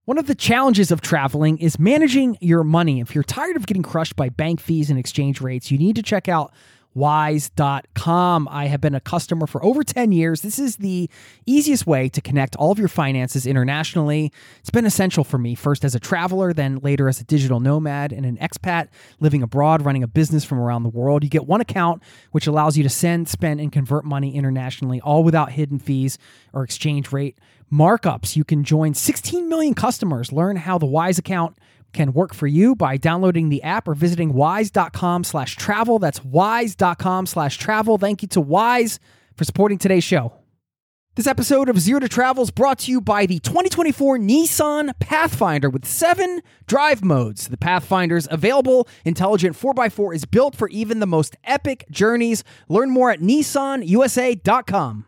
One of the challenges of traveling is managing your money. If you're tired of getting crushed by bank fees and exchange rates, you need to check out Wise.com. I have been a customer for over 10 years. This is the easiest way to connect all of your finances internationally. It's been essential for me, first as a traveler, then later as a digital nomad and an expat living abroad, running a business from around the world. You get one account, which allows you to send, spend, and convert money internationally, all without hidden fees or exchange rate markups. You can join 16 million customers. Learn how the Wise account can work for you by downloading the app or visiting wise.com/travel. That's wise.com/travel. Thank you to Wise for supporting today's show. This episode of Zero to Travel is brought to you by the 2024 Nissan Pathfinder with 7 drive modes. The Pathfinder's available intelligent 4x4 is built for even the most epic journeys. Learn more at nissanusa.com.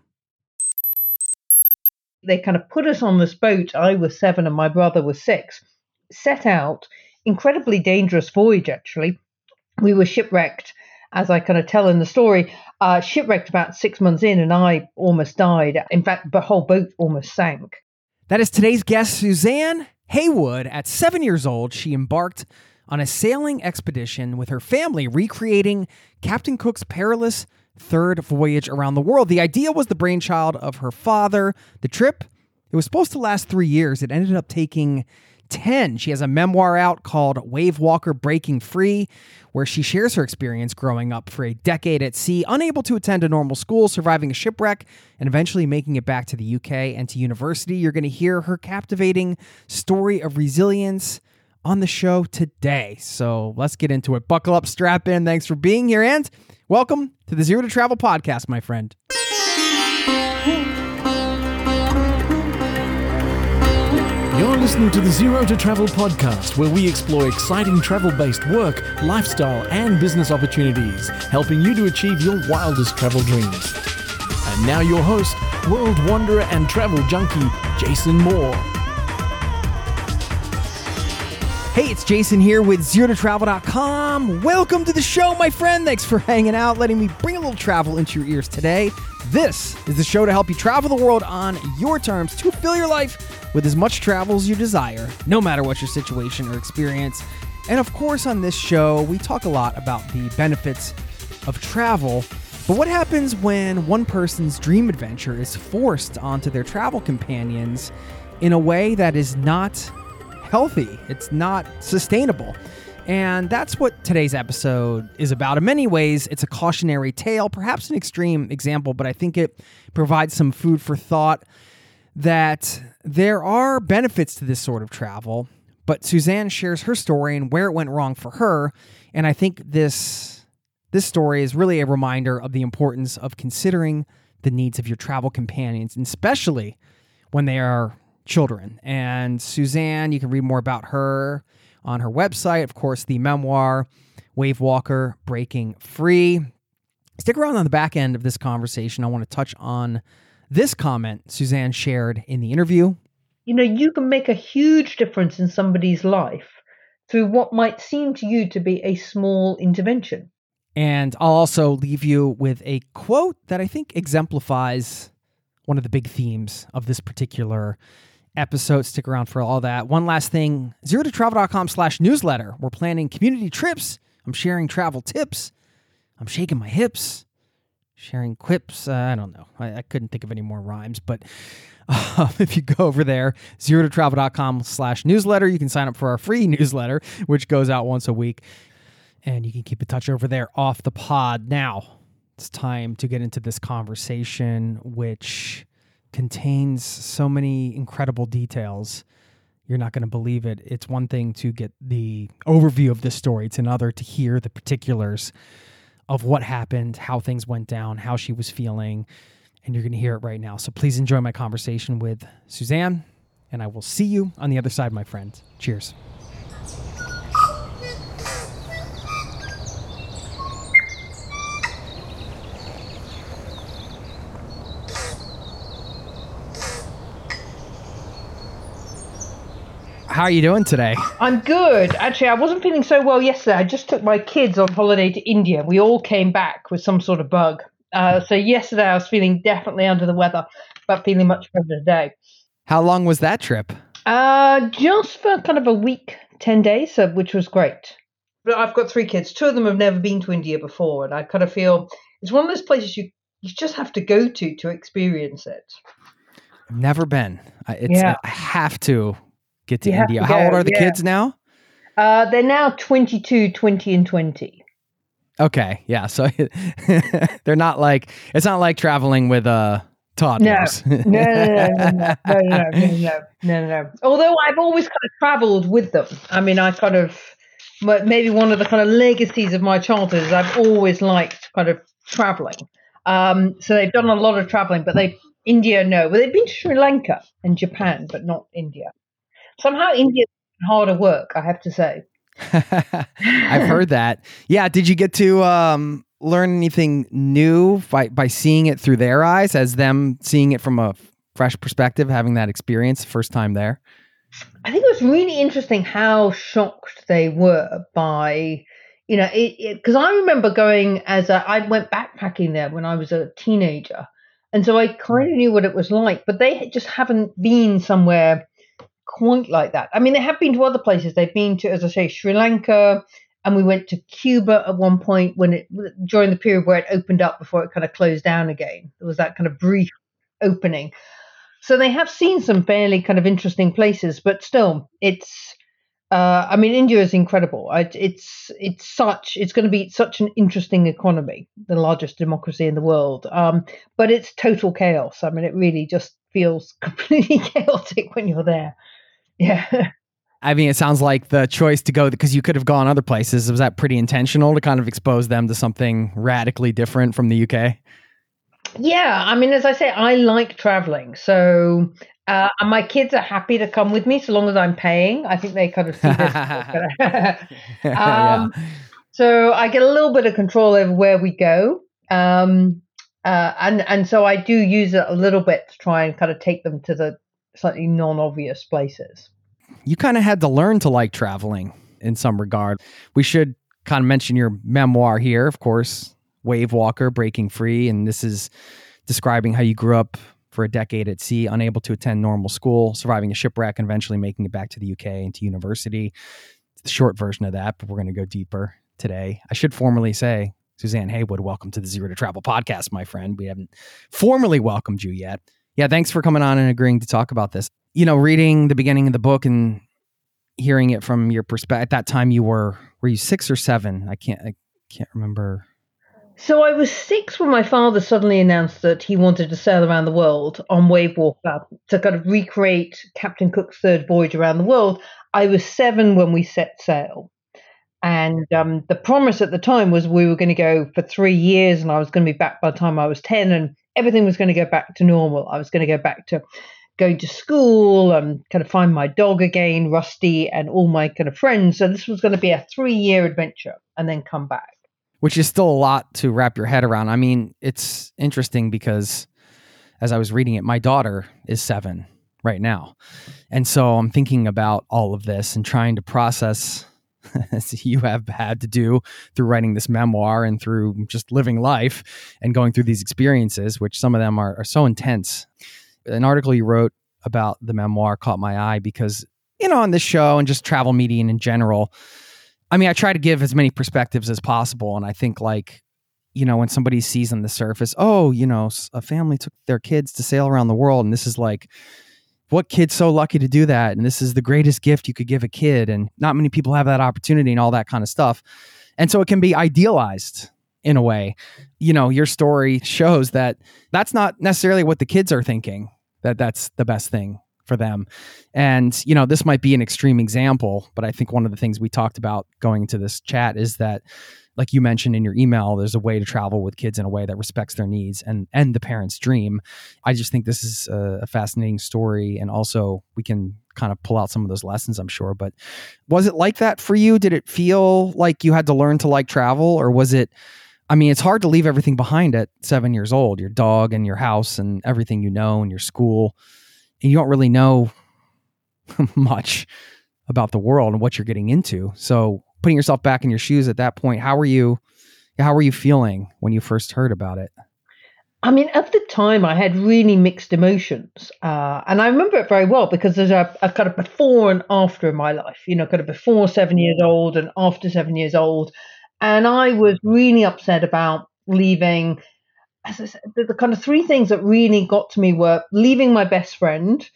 They kind of put us on this boat. I was 7 and my brother was 6. Set out, incredibly dangerous voyage, actually. We were shipwrecked, as I kind of tell in the story, shipwrecked about 6 months in, and I almost died. In fact, the whole boat almost sank. That is today's guest, Suzanne Haywood. At 7 years old, she embarked on a sailing expedition with her family, recreating Captain Cook's perilous third voyage around the world. The idea was the brainchild of her father. The trip, it was supposed to last 3 years. It ended up taking 10. She has a memoir out called Wave Walker Breaking Free, where she shares her experience growing up for a decade at sea, unable to attend a normal school, surviving a shipwreck, and eventually making it back to the UK and to university. You're going to hear her captivating story of resilience on the show today. So let's get into it. Buckle up, strap in. Thanks for being here, and welcome to the Zero to Travel podcast, my friend. You're listening to the Zero to Travel podcast, where we explore exciting travel-based work, lifestyle, and business opportunities, helping you to achieve your wildest travel dreams. And now your host, world wanderer and travel junkie, Jason Moore. Hey, it's Jason here with ZeroToTravel.com. Welcome to the show, my friend. Thanks for hanging out, letting me bring a little travel into your ears today. This is the show to help you travel the world on your terms to fill your life with as much travel as you desire, no matter what your situation or experience. And of course, on this show, we talk a lot about the benefits of travel. But what happens when one person's dream adventure is forced onto their travel companions in a way that is not healthy? It's not sustainable. And that's what today's episode is about. In many ways, it's a cautionary tale, perhaps an extreme example, but I think it provides some food for thought that there are benefits to this sort of travel. But Suzanne shares her story and where it went wrong for her. And I think this story is really a reminder of the importance of considering the needs of your travel companions, and especially when they are children. And Suzanne, you can read more about her on her website. Of course, the memoir, Wave Walker Breaking Free. Stick around on the back end of this conversation. I want to touch on this comment Suzanne shared in the interview. You know, you can make a huge difference in somebody's life through what might seem to you to be a small intervention. And I'll also leave you with a quote that I think exemplifies one of the big themes of this particular episode. Stick around for all that. One last thing, ZeroToTravel.com/newsletter. We're planning community trips. I'm sharing travel tips. I'm shaking my hips. Sharing quips. I don't know. I couldn't think of any more rhymes, but if you go over there, ZeroToTravel.com/newsletter, you can sign up for our free newsletter, which goes out once a week, and you can keep in touch over there off the pod. Now, it's time to get into this conversation, which contains so many incredible details. You're not going to believe it. It's one thing to get the overview of this story. It's another to hear the particulars of what happened, how things went down, how she was feeling, and you're going to hear it right now. So please enjoy my conversation with Suzanne, and I will see you on the other side, my friend. Cheers. How are you doing today? I'm good. Actually, I wasn't feeling so well yesterday. I just took my kids on holiday to India. We all came back with some sort of bug. So yesterday I was feeling definitely under the weather, but feeling much better today. How long was that trip? Just for kind of a week, 10 days, which was great. But I've got 3 kids. 2 of them have never been to India before, and I kind of feel it's one of those places you just have to go to experience it. I've never been. I have to get to You have India. to How go, old are the yeah. kids now? They're now 22, 20, and 20. Okay, yeah. So they're not like, it's not like traveling with toddlers. No. Although I've always kind of traveled with them. I mean, maybe one of the kind of legacies of my childhood is I've always liked kind of traveling. So they've done a lot of traveling, but India, no. But they've been to Sri Lanka and Japan, but not India. Somehow India's harder work, I have to say. I've heard that. Yeah. Did you get to learn anything new by seeing it through their eyes, as them seeing it from a fresh perspective, having that experience the first time there? I think it was really interesting how shocked they were by, because I remember going I went backpacking there when I was a teenager. And so I kind of knew what it was like, but they just haven't been somewhere quite like that. I mean, they have been to other places. They've been to, as I say, Sri Lanka, and we went to Cuba at one point during the period where it opened up before it kind of closed down again. There was that kind of brief opening. So they have seen some fairly kind of interesting places, but still, India is incredible. It's going to be such an interesting economy, the largest democracy in the world. But it's total chaos. I mean, it really just feels completely chaotic when you're there. Yeah. I mean, it sounds like the choice to go, because you could have gone other places, was that pretty intentional to kind of expose them to something radically different from the UK? Yeah, I mean, as I say, I like traveling. So, and my kids are happy to come with me so long as I'm paying. I think they kind of see this. Yeah. So I get a little bit of control over where we go. And so I do use it a little bit to try and kind of take them to the slightly non-obvious places. You kind of had to learn to like traveling in some regard. We should kind of mention your memoir here, of course, Wave Walker, Breaking Free. And this is describing how you grew up for a decade at sea, unable to attend normal school, surviving a shipwreck, and eventually making it back to the UK and to university. It's the short version of that, but we're going to go deeper today. I should formally say, Suzanne Haywood, welcome to the Zero to Travel podcast, my friend. We haven't formally welcomed you yet. Yeah, thanks for coming on and agreeing to talk about this. Reading the beginning of the book and hearing it from your perspective, at that time were you 6 or 7? I can't remember. So I was 6 when my father suddenly announced that he wanted to sail around the world on Wave Walker to kind of recreate Captain Cook's third voyage around the world. I was 7 when we set sail. And the promise at the time was we were going to go for 3 years, and I was going to be back by the time I was 10, and everything was going to go back to normal. I was going to go back to going to school and kind of find my dog again, Rusty, and all my kind of friends. So this was going to be a 3-year adventure and then come back. Which is still a lot to wrap your head around. I mean, it's interesting because as I was reading it, my daughter is 7 right now. And so I'm thinking about all of this and trying to process, as you have had to do through writing this memoir and through just living life and going through these experiences, which some of them are so intense. An article you wrote about the memoir caught my eye because, on this show and just travel media in general, I mean, I try to give as many perspectives as possible. And I think when somebody sees on the surface, a family took their kids to sail around the world. And this is like, what kid's so lucky to do that? And this is the greatest gift you could give a kid. And not many people have that opportunity and all that kind of stuff. And so it can be idealized in a way. Your story shows that that's not necessarily what the kids are thinking, that's the best thing for them. And, this might be an extreme example, but I think one of the things we talked about going into this chat is that, like you mentioned in your email, there's a way to travel with kids in a way that respects their needs and the parents' dream. I just think this is a fascinating story. And also we can kind of pull out some of those lessons, I'm sure. But was it like that for you? Did it feel like you had to learn to like travel, or was it, it's hard to leave everything behind at 7 years old, your dog and your house and everything and your school. And you don't really know much about the world and what you're getting into. So putting yourself back in your shoes at that point, how were you feeling when you first heard about it? I mean, at the time, I had really mixed emotions. And I remember it very well because there's a kind of before and after in my life, kind of before 7 years old and after 7 years old. And I was really upset about leaving. As I said, the kind of three things that really got to me were leaving my best friend,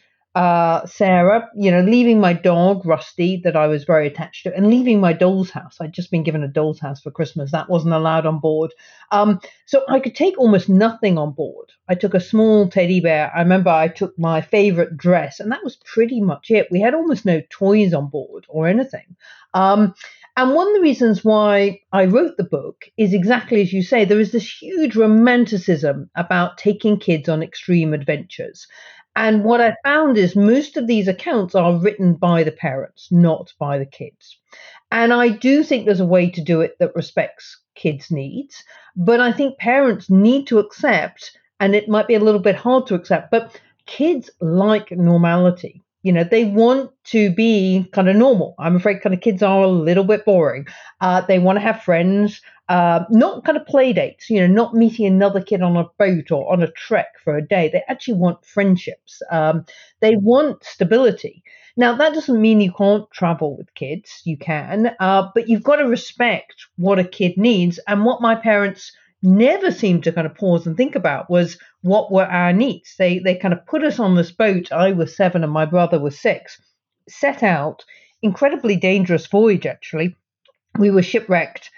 Sarah, leaving my dog, Rusty, that I was very attached to, and leaving my doll's house. I'd just been given a doll's house for Christmas. That wasn't allowed on board. So I could take almost nothing on board. I took a small teddy bear. I remember I took my favorite dress, and that was pretty much it. We had almost no toys on board or anything. And one of the reasons why I wrote the book is exactly as you say, there is this huge romanticism about taking kids on extreme adventures. And what I found is most of these accounts are written by the parents, not by the kids. And I do think there's a way to do it that respects kids' needs. But I think parents need to accept, and it might be a little bit hard to accept, but kids like normality. They want to be kind of normal. I'm afraid kind of kids are a little bit boring. They want to have friends, not kind of play dates, not meeting another kid on a boat or on a trek for a day. They actually want friendships. They want stability. Now, that doesn't mean you can't travel with kids. You can, but you've got to respect what a kid needs. And what my parents never seemed to kind of pause and think about was what were our needs. They kind of put us on this boat. I was 7 and my brother was 6, set out, incredibly dangerous voyage, actually. We were shipwrecked,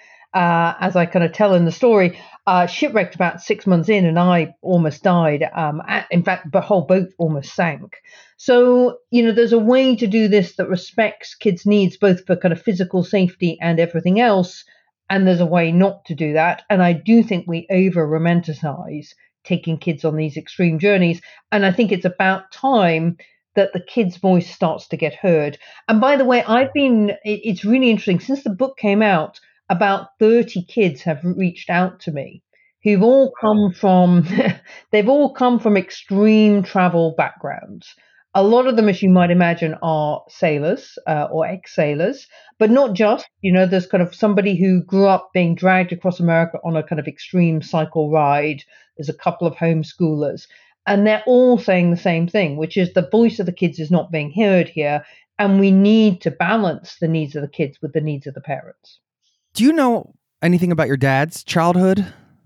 as I kind of tell in the story, shipwrecked about 6 months in, and I almost died. In fact, the whole boat almost sank. So, there's a way to do this that respects kids' needs, both for kind of physical safety and everything else. And there's a way not to do that. And I do think we over-romanticize taking kids on these extreme journeys. And I think it's about time that the kid's voice starts to get heard. And by the way, it's really interesting. Since the book came out, about 30 kids have reached out to me who've all come from, they've all come from extreme travel backgrounds. A lot of them, as you might imagine, are sailors or ex-sailors, but not just. There's kind of somebody who grew up being dragged across America on a kind of extreme cycle ride. There's a couple of homeschoolers, and they're all saying the same thing, which is the voice of the kids is not being heard here, and we need to balance the needs of the kids with the needs of the parents. Do you know anything about your dad's childhood?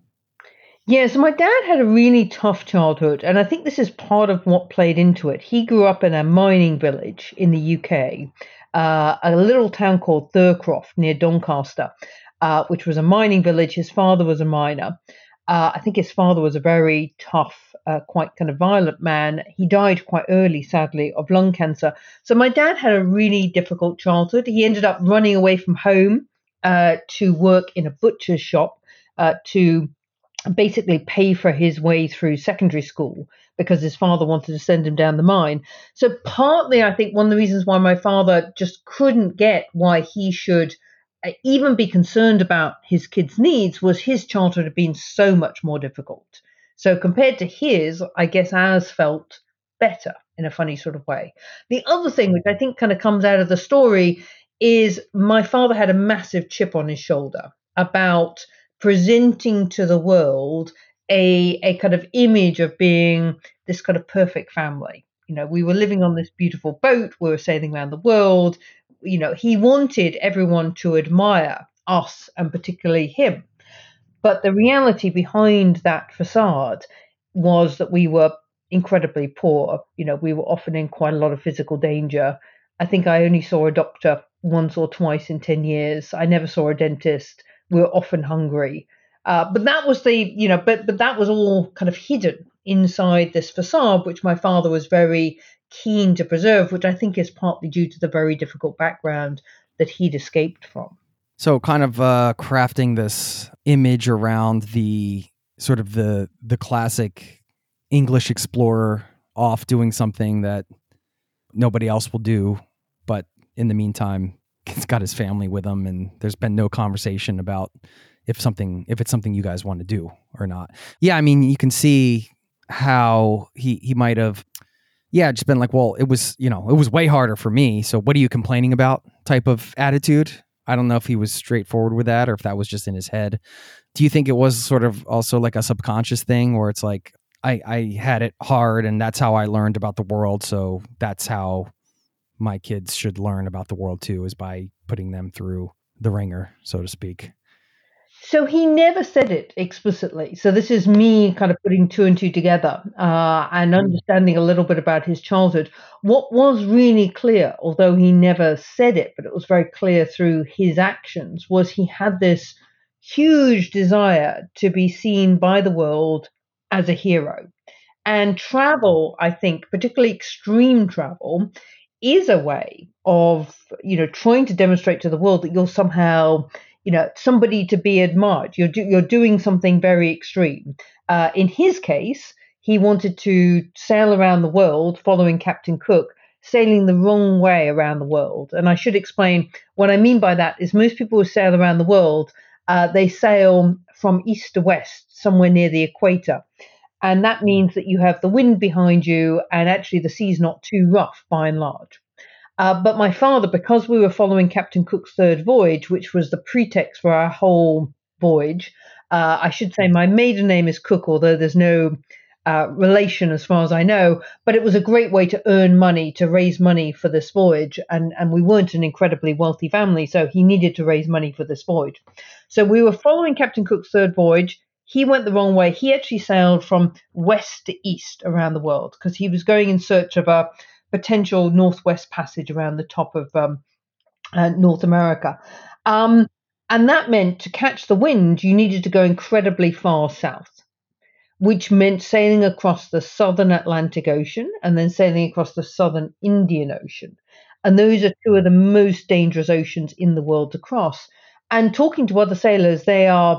Yeah, so my dad had a really tough childhood, and I think this is part of what played into it. He grew up in a mining village in the UK, a little town called Thurcroft near Doncaster, which was a mining village. His father was a miner. I think his father was a very tough, quite kind of violent man. He died quite early, sadly, of lung cancer. So my dad had a really difficult childhood. He ended up running away from home to work in a butcher's shop to basically pay for his way through secondary school because his father wanted to send him down the mine. So partly, I think one of the reasons why my father just couldn't get why he should even be concerned about his kids' needs was his childhood had been so much more difficult. So compared to his, I guess ours felt better in a funny sort of way. The other thing, which I think kind of comes out of the story, is my father had a massive chip on his shoulder about presenting to the world a kind of image of being this kind of perfect family. We were living on this beautiful boat. We were sailing around the world. He wanted everyone to admire us and particularly him. But the reality behind that facade was that we were incredibly poor. We were often in quite a lot of physical danger. I think I only saw a doctor once or twice in 10 years. I never saw a dentist. We were often hungry. But that was but that was all kind of hidden inside this facade, which my father was very keen to preserve, which I think is partly due to the very difficult background that he'd escaped from. So kind of crafting this image around the sort of the classic English explorer off doing something that nobody else will do, but in the meantime, he's got his family with him, and there's been no conversation about if it's something you guys want to do or not. Yeah, I mean, you can see how he might have, just been like, well, it was way harder for me, so what are you complaining about type of attitude. I don't know if he was straightforward with that or if that was just in his head. Do you think it was sort of also like a subconscious thing where it's like, I had it hard, and that's how I learned about the world. So that's how my kids should learn about the world too, is by putting them through the ringer, so to speak. So he never said it explicitly. So this is me kind of putting two and two together and understanding a little bit about his childhood. What was really clear, although he never said it, but it was very clear through his actions, was he had this huge desire to be seen by the world as a hero. And travel, I think, particularly extreme travel, is a way of, trying to demonstrate to the world that you're somehow, somebody to be admired. You're doing something very extreme. In his case, he wanted to sail around the world following Captain Cook, sailing the wrong way around the world. And I should explain what I mean by that is most people who sail around the world, they sail from east to west, somewhere near the equator. And that means that you have the wind behind you, and actually the sea's not too rough by and large. But my father, because we were following Captain Cook's third voyage, which was the pretext for our whole voyage, I should say my maiden name is Cook, although there's no relation as far as I know, but it was a great way to earn money, to raise money for this voyage. And we weren't an incredibly wealthy family, so he needed to raise money for this voyage. So we were following Captain Cook's third voyage. He went the wrong way. He actually sailed from west to east around the world because he was going in search of a potential northwest passage around the top of North America. And that meant to catch the wind, you needed to go incredibly far south, which meant sailing across the southern Atlantic Ocean and then sailing across the southern Indian Ocean. And those are two of the most dangerous oceans in the world to cross. And talking to other sailors, they are,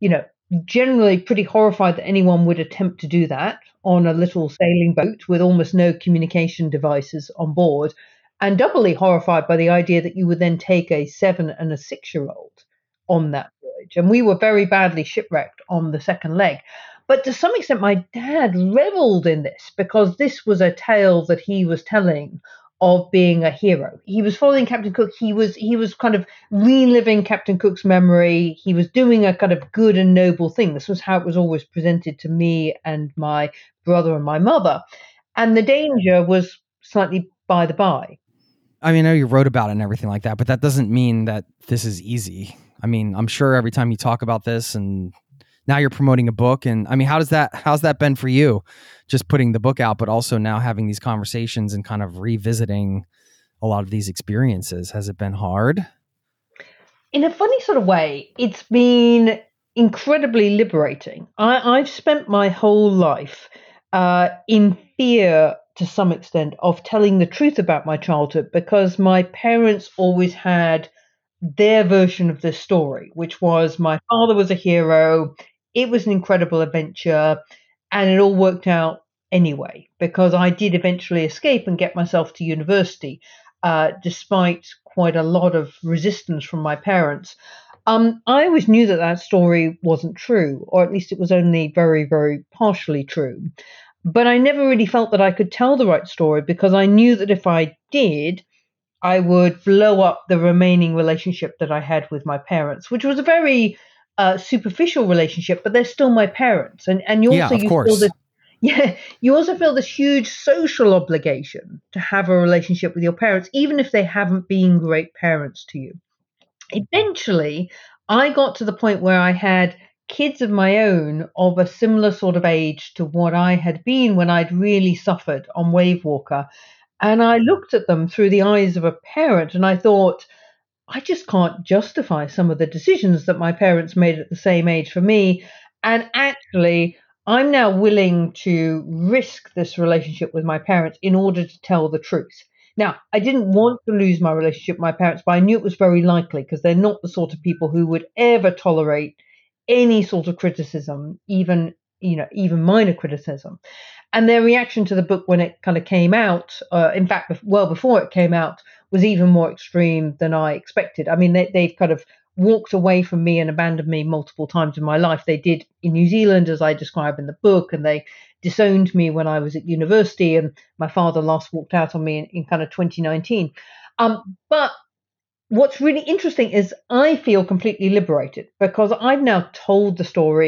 generally pretty horrified that anyone would attempt to do that on a little sailing boat with almost no communication devices on board, and doubly horrified by the idea that you would then take a 7 and a 6-year-old on that voyage. And we were very badly shipwrecked on the second leg. But to some extent, my dad reveled in this because this was a tale that he was telling of being a hero. He was following Captain Cook. He was kind of reliving Captain Cook's memory. He was doing a kind of good and noble thing. This was how it was always presented to me and my brother and my mother. And the danger was slightly by the by. I mean, I know you wrote about it and everything like that, but that doesn't mean that this is easy. I mean, I'm sure every time you talk about this, and now you're promoting a book, and I mean, how's that been for you? Just putting the book out, but also now having these conversations and kind of revisiting a lot of these experiences. Has it been hard? In a funny sort of way, it's been incredibly liberating. I've spent my whole life in fear, to some extent, of telling the truth about my childhood because my parents always had their version of this story, which was my father was a hero. It was an incredible adventure, and it all worked out anyway because I did eventually escape and get myself to university, despite quite a lot of resistance from my parents. I always knew that story wasn't true, or at least it was only very, very partially true. But I never really felt that I could tell the right story because I knew that if I did, I would blow up the remaining relationship that I had with my parents, which was a very superficial relationship, but they're still my parents. And you also feel this, you also feel this huge social obligation to have a relationship with your parents, even if they haven't been great parents to you. Eventually, I got to the point where I had kids of my own of a similar sort of age to what I had been when I'd really suffered on Wave Walker. And I looked at them through the eyes of a parent and I thought, I just can't justify some of the decisions that my parents made at the same age for me. And actually, I'm now willing to risk this relationship with my parents in order to tell the truth. Now, I didn't want to lose my relationship with my parents, but I knew it was very likely because they're not the sort of people who would ever tolerate any sort of criticism, even minor criticism. And their reaction to the book when it kind of came out, in fact, well before it came out, was even more extreme than I expected. I mean, they've kind of walked away from me and abandoned me multiple times in my life. They did in New Zealand, as I describe in the book, and they disowned me when I was at university, and my father last walked out on me in kind of 2019. But what's really interesting is I feel completely liberated because I've now told the story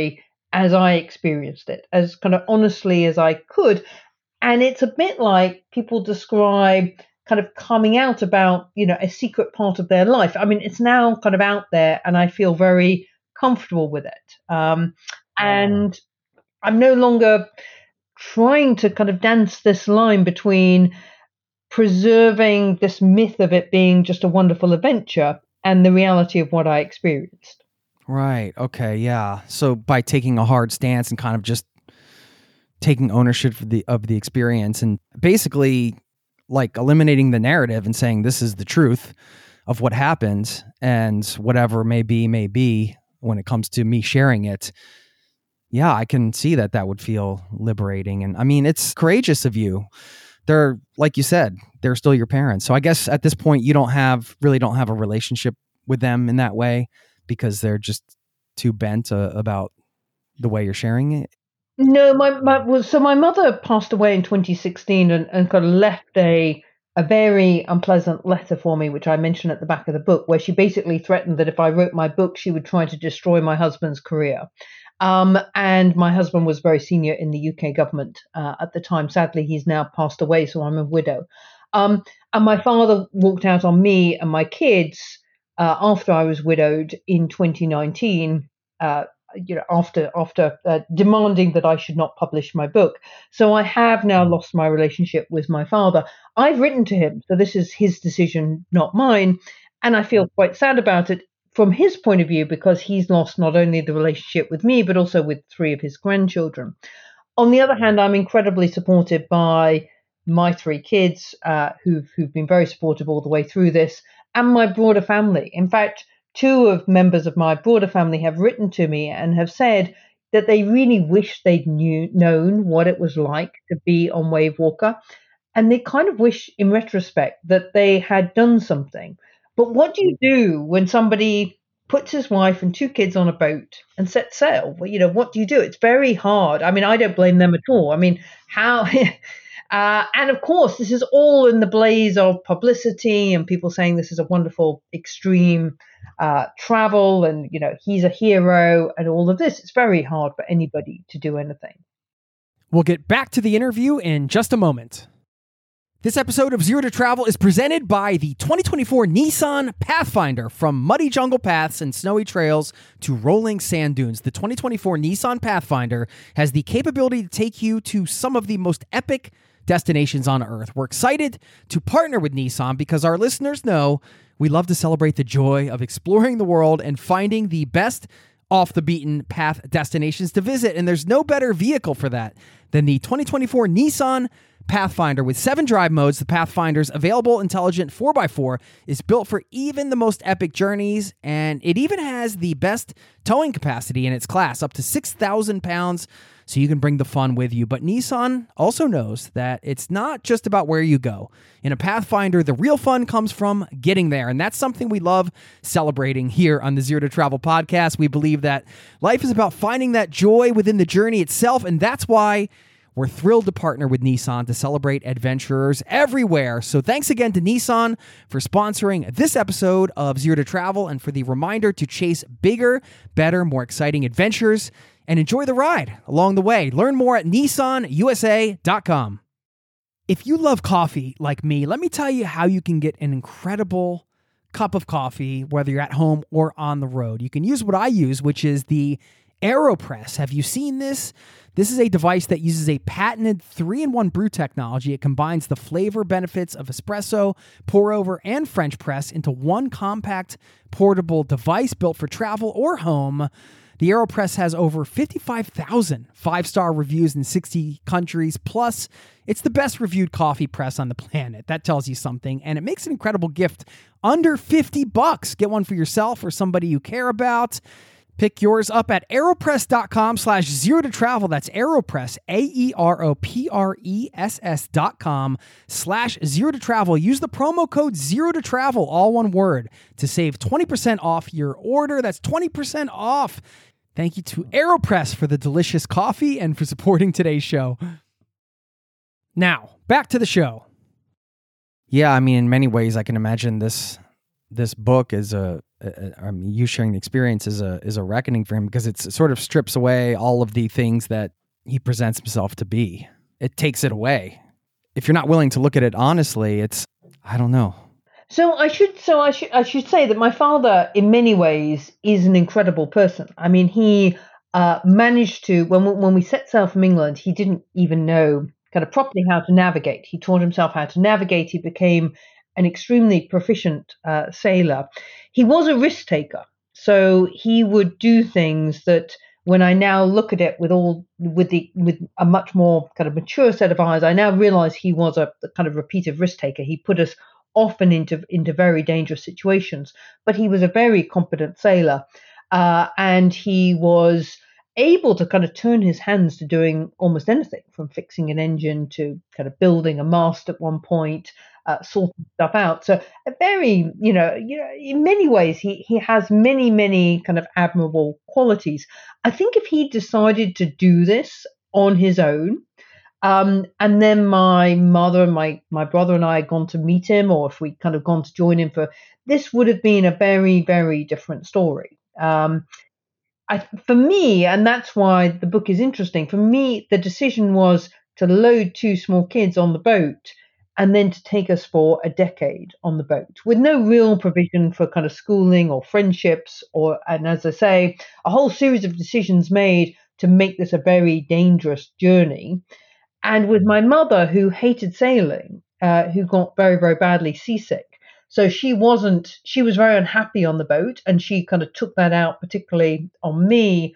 as I experienced it, as kind of honestly as I could. And it's a bit like people describe kind of coming out about, a secret part of their life. I mean, it's now kind of out there, and I feel very comfortable with it. And I'm no longer trying to kind of dance this line between preserving this myth of it being just a wonderful adventure and the reality of what I experienced. Right. Okay. Yeah. So by taking a hard stance and kind of just taking ownership of the experience and basically like eliminating the narrative and saying this is the truth of what happened, and whatever may be when it comes to me sharing it. Yeah, I can see that would feel liberating. And I mean, it's courageous of you. They're, like you said, they're still your parents. So I guess at this point you don't have a relationship with them in that way because they're just too bent about the way you're sharing it. No, my mother passed away in 2016 and kind of left a very unpleasant letter for me, which I mentioned at the back of the book, where she basically threatened that if I wrote my book, she would try to destroy my husband's career. And my husband was very senior in the UK government at the time. Sadly, he's now passed away, so I'm a widow. And my father walked out on me and my kids after I was widowed in 2019. After demanding that I should not publish my book. So I have now lost my relationship with my father. I've written to him, so this is his decision, not mine. And I feel quite sad about it from his point of view, because he's lost not only the relationship with me, but also with 3 of his grandchildren. On the other hand, I'm incredibly supported by my 3 kids who've been very supportive all the way through this, and my broader family. In fact, 2 of members of my broader family have written to me and have said that they really wish they'd known what it was like to be on Wave Walker. And they kind of wish, in retrospect, that they had done something. But what do you do when somebody puts his wife and 2 kids on a boat and sets sail? Well, what do you do? It's very hard. I mean, I don't blame them at all. I mean, how... and of course, this is all in the blaze of publicity and people saying this is a wonderful extreme travel and, he's a hero and all of this. It's very hard for anybody to do anything. We'll get back to the interview in just a moment. This episode of Zero to Travel is presented by the 2024 Nissan Pathfinder. From muddy jungle paths and snowy trails to rolling sand dunes, the 2024 Nissan Pathfinder has the capability to take you to some of the most epic destinations on Earth. We're excited to partner with Nissan because our listeners know we love to celebrate the joy of exploring the world and finding the best off the beaten path destinations to visit. And there's no better vehicle for that than the 2024 Nissan Pathfinder. With 7 drive modes, the Pathfinder's available intelligent 4x4 is built for even the most epic journeys, and it even has the best towing capacity in its class, up to 6,000 pounds, so you can bring the fun with you. But Nissan also knows that it's not just about where you go. In a Pathfinder, the real fun comes from getting there, and that's something we love celebrating here on the Zero to Travel podcast. We believe that life is about finding that joy within the journey itself, and that's why we're thrilled to partner with Nissan to celebrate adventurers everywhere. So thanks again to Nissan for sponsoring this episode of Zero to Travel and for the reminder to chase bigger, better, more exciting adventures and enjoy the ride along the way. Learn more at nissanusa.com. If you love coffee like me, let me tell you how you can get an incredible cup of coffee, whether you're at home or on the road. You can use what I use, which is the AeroPress. Have you seen this? This is a device that uses a patented 3-in-1 brew technology. It combines the flavor benefits of espresso, pour over, and French press into one compact, portable device built for travel or home. The AeroPress has over 55,000 5-star reviews in 60 countries. Plus, it's the best reviewed coffee press on the planet. That tells you something. And it makes an incredible gift under $50. Get one for yourself or somebody you care about. Pick yours up at aeropress.com/zero to travel. That's AeroPress, AeroPress.com/zero to travel. Use the promo code 0 to travel, all one word, to save 20% off your order. That's 20% off. Thank you to AeroPress for the delicious coffee and for supporting today's show. Now, back to the show. Yeah, I mean, in many ways, I can imagine this book is a I mean, you sharing the experience is a reckoning for him, because it sort of strips away all of the things that he presents himself to be. It takes it away. If you're not willing to look at it honestly, I don't know. So I should say that my father, in many ways, is an incredible person. I mean, he managed to, when we set sail from England, he didn't even know kind of properly how to navigate. He taught himself how to navigate. He became an extremely proficient sailor. He was a risk taker, so he would do things that, when I now look at it with a much more kind of mature set of eyes, I now realize he was a kind of repeated risk taker. He put us often into very dangerous situations, but he was a very competent sailor, and he was able to kind of turn his hands to doing almost anything, from fixing an engine to kind of building a mast at one point, sorting stuff out. So a very, in many ways, he has many kind of admirable qualities. I think if he decided to do this on his own, and then my mother and my brother and I had gone to meet him, or if we'd kind of gone to join him, this would have been a very, very different story. For me, and that's why the book is interesting, for me, the decision was to load two small kids on the boat and then to take us for a decade on the boat with no real provision for kind of schooling or friendships, and as I say, a whole series of decisions made to make this a very dangerous journey. And with my mother, who hated sailing, who got very, very badly seasick. So she was very unhappy on the boat, and she kind of took that out, particularly on me.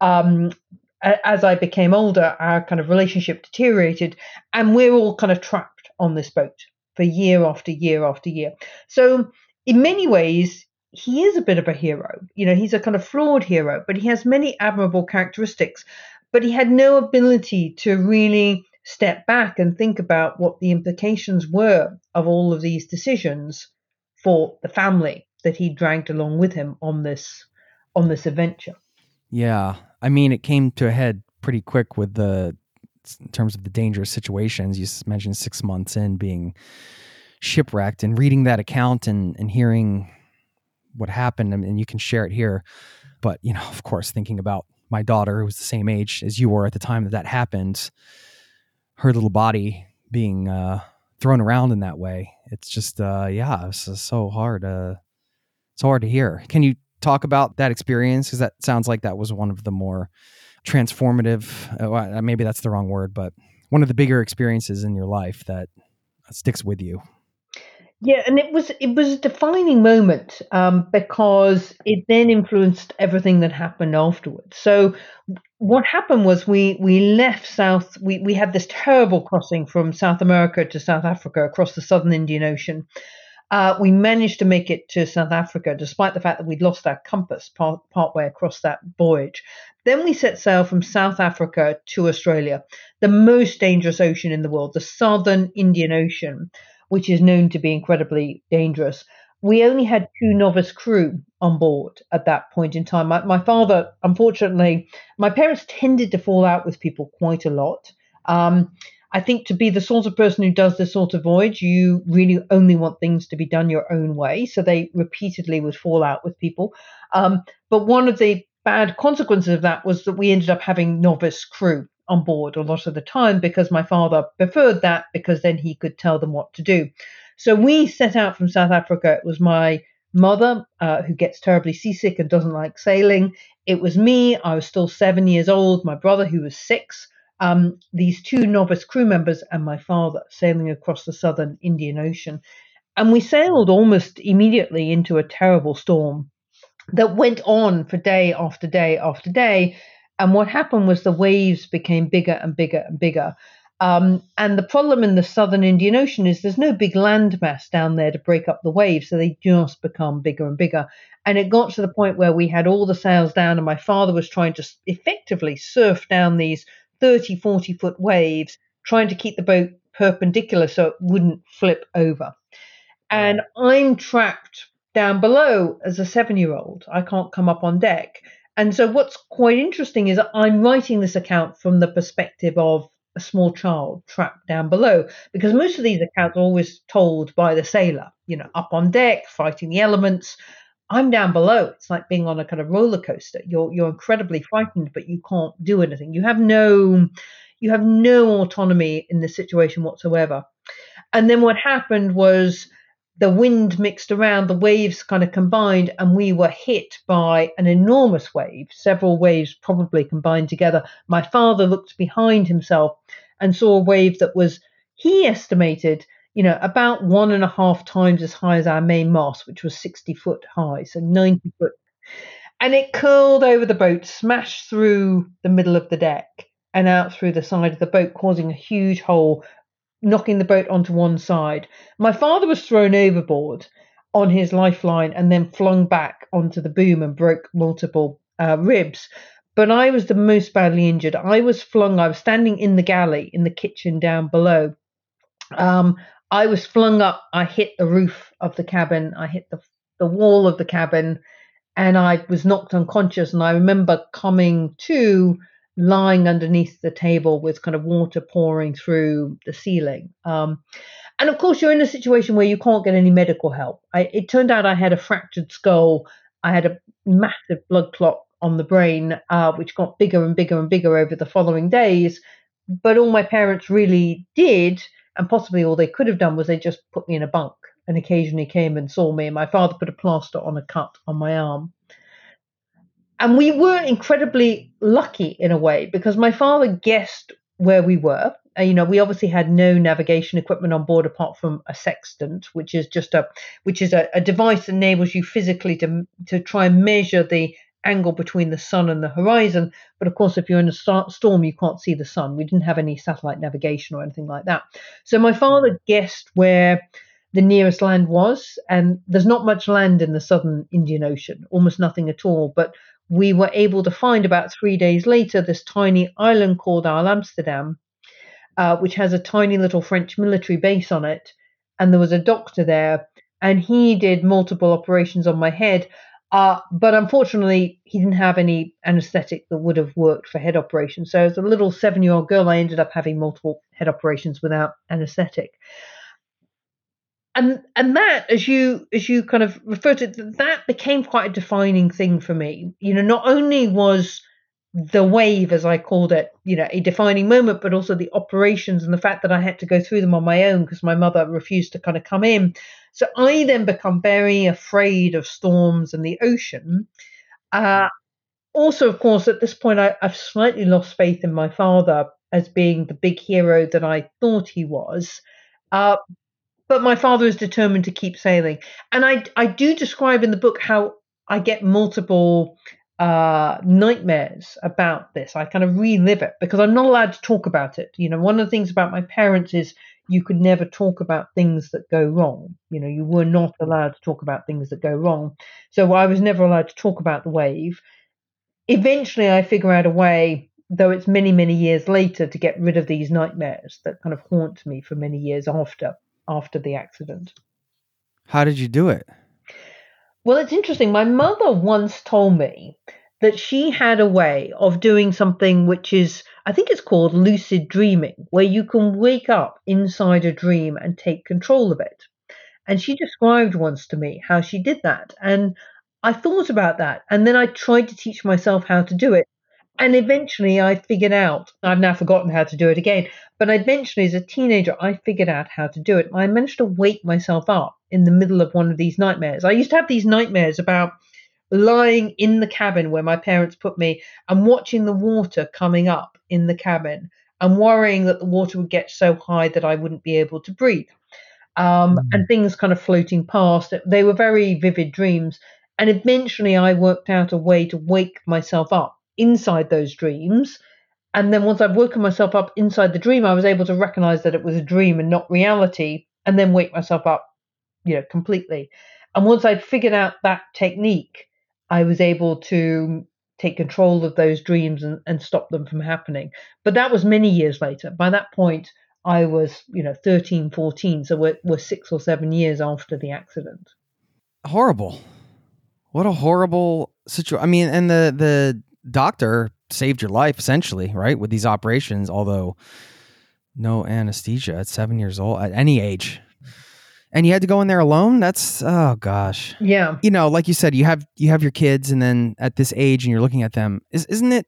As I became older, our kind of relationship deteriorated, and we're all kind of trapped on this boat for year after year after year. So in many ways, he is a bit of a hero. He's a kind of flawed hero, but he has many admirable characteristics. But he had no ability to really step back and think about what the implications were of all of these decisions for the family that he dragged along with him on this adventure. Yeah. I mean, it came to a head pretty quick in terms of the dangerous situations. You mentioned 6 months in being shipwrecked, and reading that account and hearing what happened, and you can share it here. But, of course, thinking about my daughter, who was the same age as you were at the time that happened, her little body being thrown around in that way. It's just, it's so hard. So hard to hear. Can you talk about that experience? Because that sounds like that was one of the more transformative, maybe that's the wrong word, but one of the bigger experiences in your life that sticks with you. Yeah, and it was a defining moment, because it then influenced everything that happened afterwards. So what happened was we left South. We had this terrible crossing from South America to South Africa across the southern Indian Ocean. We managed to make it to South Africa, despite the fact that we'd lost our compass partway across that voyage. Then we set sail from South Africa to Australia, the most dangerous ocean in the world, the southern Indian Ocean, which is known to be incredibly dangerous. We only had 2 novice crew on board at that point in time. My father, unfortunately, my parents tended to fall out with people quite a lot. I think to be the sort of person who does this sort of voyage, you really only want things to be done your own way. So they repeatedly would fall out with people. But one of the bad consequences of that was that we ended up having novice crew on board a lot of the time, because my father preferred that, because then he could tell them what to do. So we set out from South Africa. It was my mother, who gets terribly seasick and doesn't like sailing. It was me. I was still 7 years old. My brother, who was 6. These 2 novice crew members, and my father, sailing across the southern Indian Ocean. And we sailed almost immediately into a terrible storm that went on for day after day after day. And what happened was the waves became bigger and bigger and bigger. And the problem in the southern Indian Ocean is there's no big landmass down there to break up the waves, so they just become bigger and bigger. And it got to the point where we had all the sails down, and my father was trying to effectively surf down these 30, 40-foot waves, trying to keep the boat perpendicular so it wouldn't flip over. And I'm trapped down below as a 7-year-old. I can't come up on deck. And so what's quite interesting is I'm writing this account from the perspective of a small child trapped down below, because most of these accounts are always told by the sailor, up on deck, fighting the elements. I'm down below. It's like being on a kind of roller coaster. You're incredibly frightened, but you can't do anything. You have no autonomy in this situation whatsoever. And then what happened was the wind mixed around, the waves kind of combined, and we were hit by an enormous wave, several waves probably combined together. My father looked behind himself and saw a wave that was, he estimated, about 1.5 times as high as our main mast, which was 60 foot high, so 90 foot. And it curled over the boat, smashed through the middle of the deck and out through the side of the boat, causing a huge hole, knocking the boat onto one side. My father was thrown overboard on his lifeline and then flung back onto the boom and broke multiple ribs. But I was the most badly injured. I was standing in the galley in the kitchen down below. I was flung up. I hit the roof of the cabin. I hit the wall of the cabin, and I was knocked unconscious. And I remember coming to, lying underneath the table with kind of water pouring through the ceiling. And of course, you're in a situation where you can't get any medical help. It turned out I had a fractured skull. I had a massive blood clot on the brain, which got bigger and bigger and bigger over the following days. But all my parents really did, and possibly all they could have done, was they just put me in a bunk and occasionally came and saw me. And my father put a plaster on a cut on my arm. And we were incredibly lucky in a way, because my father guessed where we were. We obviously had no navigation equipment on board apart from a sextant, which is a device that enables you physically to try and measure the angle between the sun and the horizon. But of course, if you're in a storm, you can't see the sun. We didn't have any satellite navigation or anything like that. So my father guessed where the nearest land was, and there's not much land in the southern Indian Ocean, almost nothing at all. But we were able to find, about 3 days later, this tiny island called Isle Amsterdam, which has a tiny little French military base on it. And there was a doctor there, and he did multiple operations on my head. But unfortunately, he didn't have any anesthetic that would have worked for head operations. So as a little 7-year-old girl, I ended up having multiple head operations without anesthetic. And that, as you kind of refer to, that became quite a defining thing for me. Not only was the wave, as I called it, a defining moment, but also the operations and the fact that I had to go through them on my own because my mother refused to kind of come in. So I then become very afraid of storms and the ocean. Also, of course, at this point, I've slightly lost faith in my father as being the big hero that I thought he was. But my father is determined to keep sailing. And I do describe in the book how I get multiple nightmares about this. I kind of relive it because I'm not allowed to talk about it. One of the things about my parents is you could never talk about things that go wrong. You were not allowed to talk about things that go wrong. So I was never allowed to talk about the wave. Eventually, I figure out a way, though it's many, many years later, to get rid of these nightmares that kind of haunt me for many years after the accident. How did you do it? Well, it's interesting. My mother once told me that she had a way of doing something which is, I think it's called lucid dreaming, where you can wake up inside a dream and take control of it. And she described once to me how she did that. And I thought about that. And then I tried to teach myself how to do it. And eventually I figured out, I've now forgotten how to do it again, but eventually as a teenager, I figured out how to do it. I managed to wake myself up in the middle of one of these nightmares. I used to have these nightmares about lying in the cabin where my parents put me and watching the water coming up in the cabin and worrying that the water would get so high that I wouldn't be able to breathe. And things kind of floating past. They were very vivid dreams. And eventually I worked out a way to wake myself up inside those dreams. And then once I've woken myself up inside the dream, I was able to recognize that it was a dream and not reality, and then wake myself up, completely. And once I'd figured out that technique, I was able to take control of those dreams and stop them from happening. But that was many years later. By that point, I was, 13, 14. So we're 6 or 7 years after the accident. Horrible. What a horrible situation. I mean, and the doctor saved your life essentially, right? With these operations, although no anesthesia at 7 years old, at any age. And you had to go in there alone? That's, oh gosh. Yeah. You know, like you said, you have your kids, and then at this age and you're looking at them, isn't it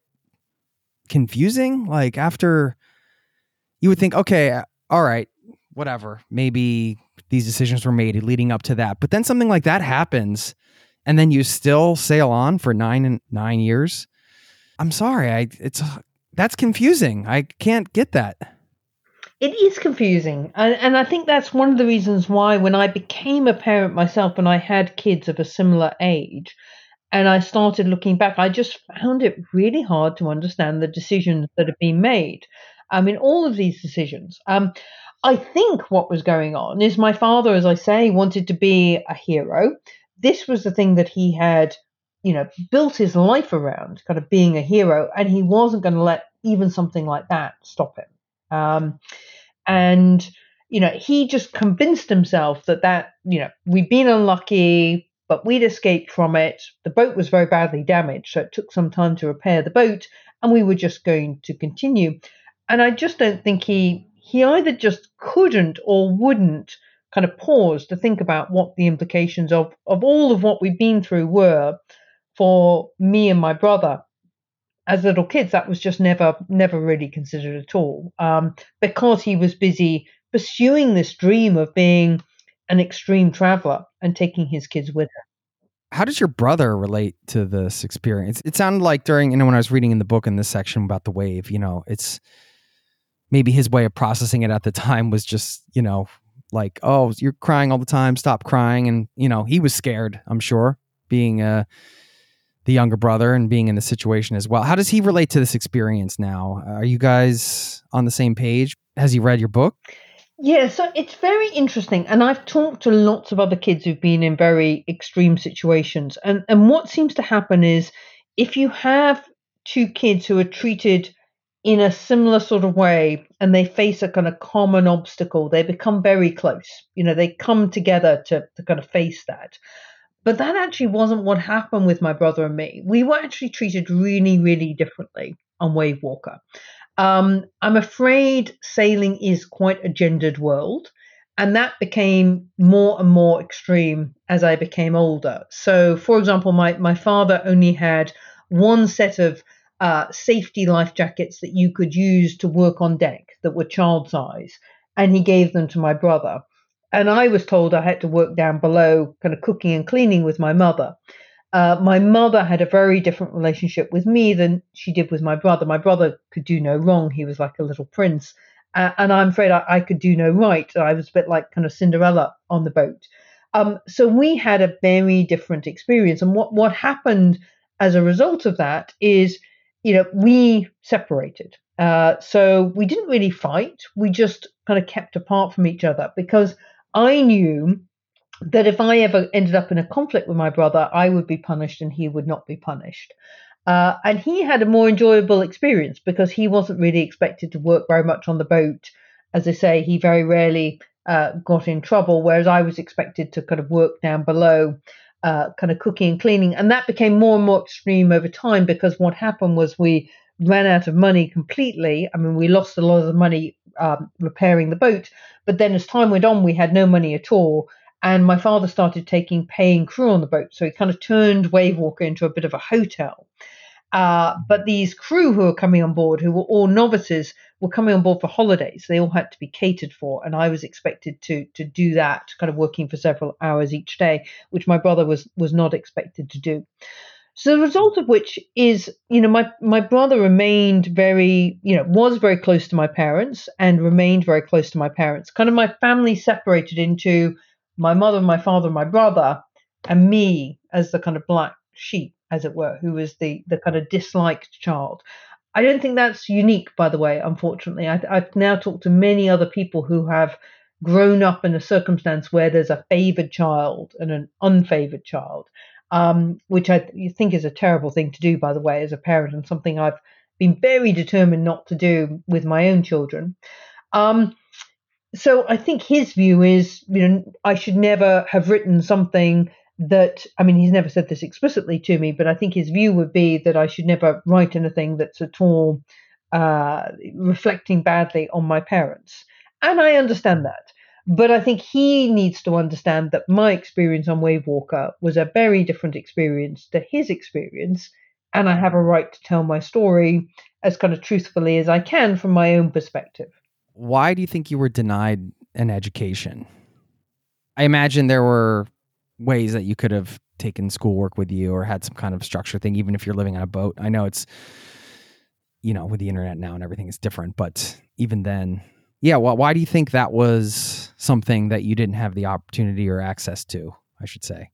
confusing? Like, after, you would think, okay, all right, whatever, maybe these decisions were made leading up to that. But then something like that happens, and then you still sail on for 9 years. I'm sorry, that's confusing. I can't get that. It is confusing. And I think that's one of the reasons why, when I became a parent myself and I had kids of a similar age, and I started looking back, I just found it really hard to understand the decisions that have been made. I mean, all of these decisions. I think what was going on is my father, as I say, wanted to be a hero. This was the thing that he had, built his life around, kind of being a hero, and he wasn't going to let even something like that stop him. And he just convinced himself that we'd been unlucky, but we'd escaped from it. The boat was very badly damaged, so it took some time to repair the boat, and we were just going to continue. And I just don't think he either just couldn't or wouldn't kind of pause to think about what the implications of all of what we've been through were for me and my brother. As little kids, that was just never really considered at all, because he was busy pursuing this dream of being an extreme traveler and taking his kids with him. How does your brother relate to this experience? It sounded like during, when I was reading in the book in this section about the wave, it's maybe his way of processing it at the time was just, like, oh, you're crying all the time, stop crying. And, he was scared, I'm sure, being the younger brother and being in the situation as well. How does he relate to this experience now? Are you guys on the same page? Has he read your book? Yeah, so it's very interesting. And I've talked to lots of other kids who've been in very extreme situations. And what seems to happen is, if you have two kids who are treated in a similar sort of way and they face a kind of common obstacle, they become very close. They come together to kind of face that. But that actually wasn't what happened with my brother and me. We were actually treated really, really differently on Wave Walker. I'm afraid sailing is quite a gendered world, and that became more and more extreme as I became older. So, for example, my father only had one set of safety life jackets that you could use to work on deck that were child size, and he gave them to my brother. And I was told I had to work down below, kind of cooking and cleaning with my mother. My mother had a very different relationship with me than she did with my brother. My brother could do no wrong. He was like a little prince. And I'm afraid I could do no right. I was a bit like kind of Cinderella on the boat. So we had a very different experience. And what happened as a result of that is, we separated. So we didn't really fight. We just kind of kept apart from each other, because I knew that if I ever ended up in a conflict with my brother, I would be punished and he would not be punished. And he had a more enjoyable experience because he wasn't really expected to work very much on the boat. As I say, he very rarely got in trouble, whereas I was expected to kind of work down below, kind of cooking and cleaning. And that became more and more extreme over time, because what happened was we ran out of money completely. I mean, we lost a lot of the money repairing the boat, but then as time went on, we had no money at all. And my father started taking paying crew on the boat. So he kind of turned Wave Walker into a bit of a hotel. But these crew who were coming on board, who were all novices, were coming on board for holidays. They all had to be catered for. And I was expected to do that, kind of working for several hours each day, which my brother was not expected to do. So the result of which is, my brother remained was very close to my parents and remained very close to my parents. Kind of my family separated into my mother, my father, my brother, and me as the kind of black sheep, as it were, who was the kind of disliked child. I don't think that's unique, by the way, unfortunately. I've now talked to many other people who have grown up in a circumstance where there's a favored child and an unfavored child. Which I think is a terrible thing to do, by the way, as a parent, and something I've been very determined not to do with my own children. So I think his view is, I should never have written something that, I mean, he's never said this explicitly to me, but I think his view would be that I should never write anything that's at all reflecting badly on my parents. And I understand that. But I think he needs to understand that my experience on Wave Walker was a very different experience to his experience. And I have a right to tell my story as kind of truthfully as I can from my own perspective. Why do you think you were denied an education? I imagine there were ways that you could have taken schoolwork with you or had some kind of structure thing, even if you're living on a boat. I know it's, with the internet now and everything is different, but even then, yeah. Well, why do you think that was something that you didn't have the opportunity or access to, I should say?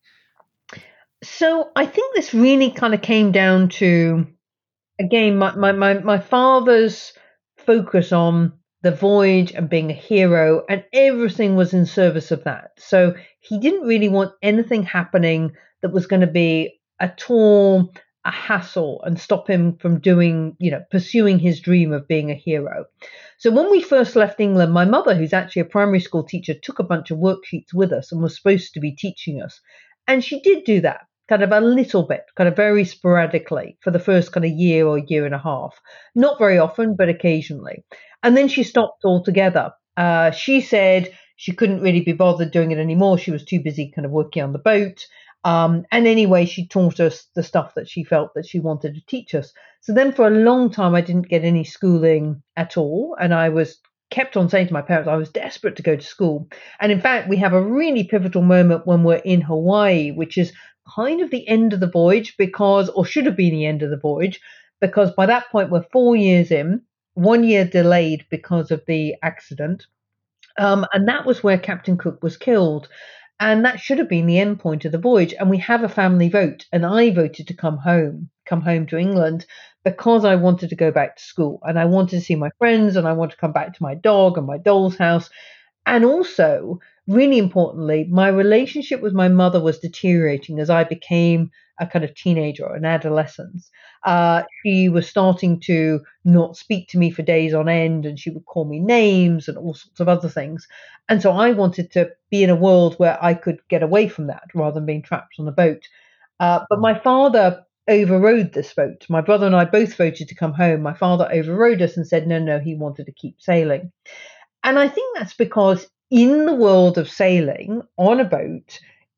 So I think this really kind of came down to, again, my father's focus on the voyage and being a hero, and everything was in service of that. So he didn't really want anything happening that was going to be at all a hassle and stop him from doing, pursuing his dream of being a hero. So when we first left England, my mother, who's actually a primary school teacher, took a bunch of worksheets with us and was supposed to be teaching us. And she did do that kind of a little bit, kind of very sporadically for the first kind of year or year and a half. Not very often, but occasionally. And then she stopped altogether. She said she couldn't really be bothered doing it anymore. She was too busy kind of working on the boat. And anyway, she taught us the stuff that she felt that she wanted to teach us. So then for a long time, I didn't get any schooling at all. And I was kept on saying to my parents, I was desperate to go to school. And in fact, we have a really pivotal moment when we're in Hawaii, which is kind of the end of the voyage or should have been the end of the voyage, because by that point, we're 4 years in, 1 year delayed because of the accident. And that was where Captain Cook was killed. And that should have been the end point of the voyage. And we have a family vote. And I voted to come home to England because I wanted to go back to school. And I wanted to see my friends and I wanted to come back to my dog and my doll's house. And also, really importantly, my relationship with my mother was deteriorating as I became a kind of teenager or an adolescent. She was starting to not speak to me for days on end, and she would call me names and all sorts of other things. And so I wanted to be in a world where I could get away from that rather than being trapped on a boat. But my father overrode this vote. My brother and I both voted to come home. My father overrode us and said, no, he wanted to keep sailing. And I think that's because in the world of sailing on a boat,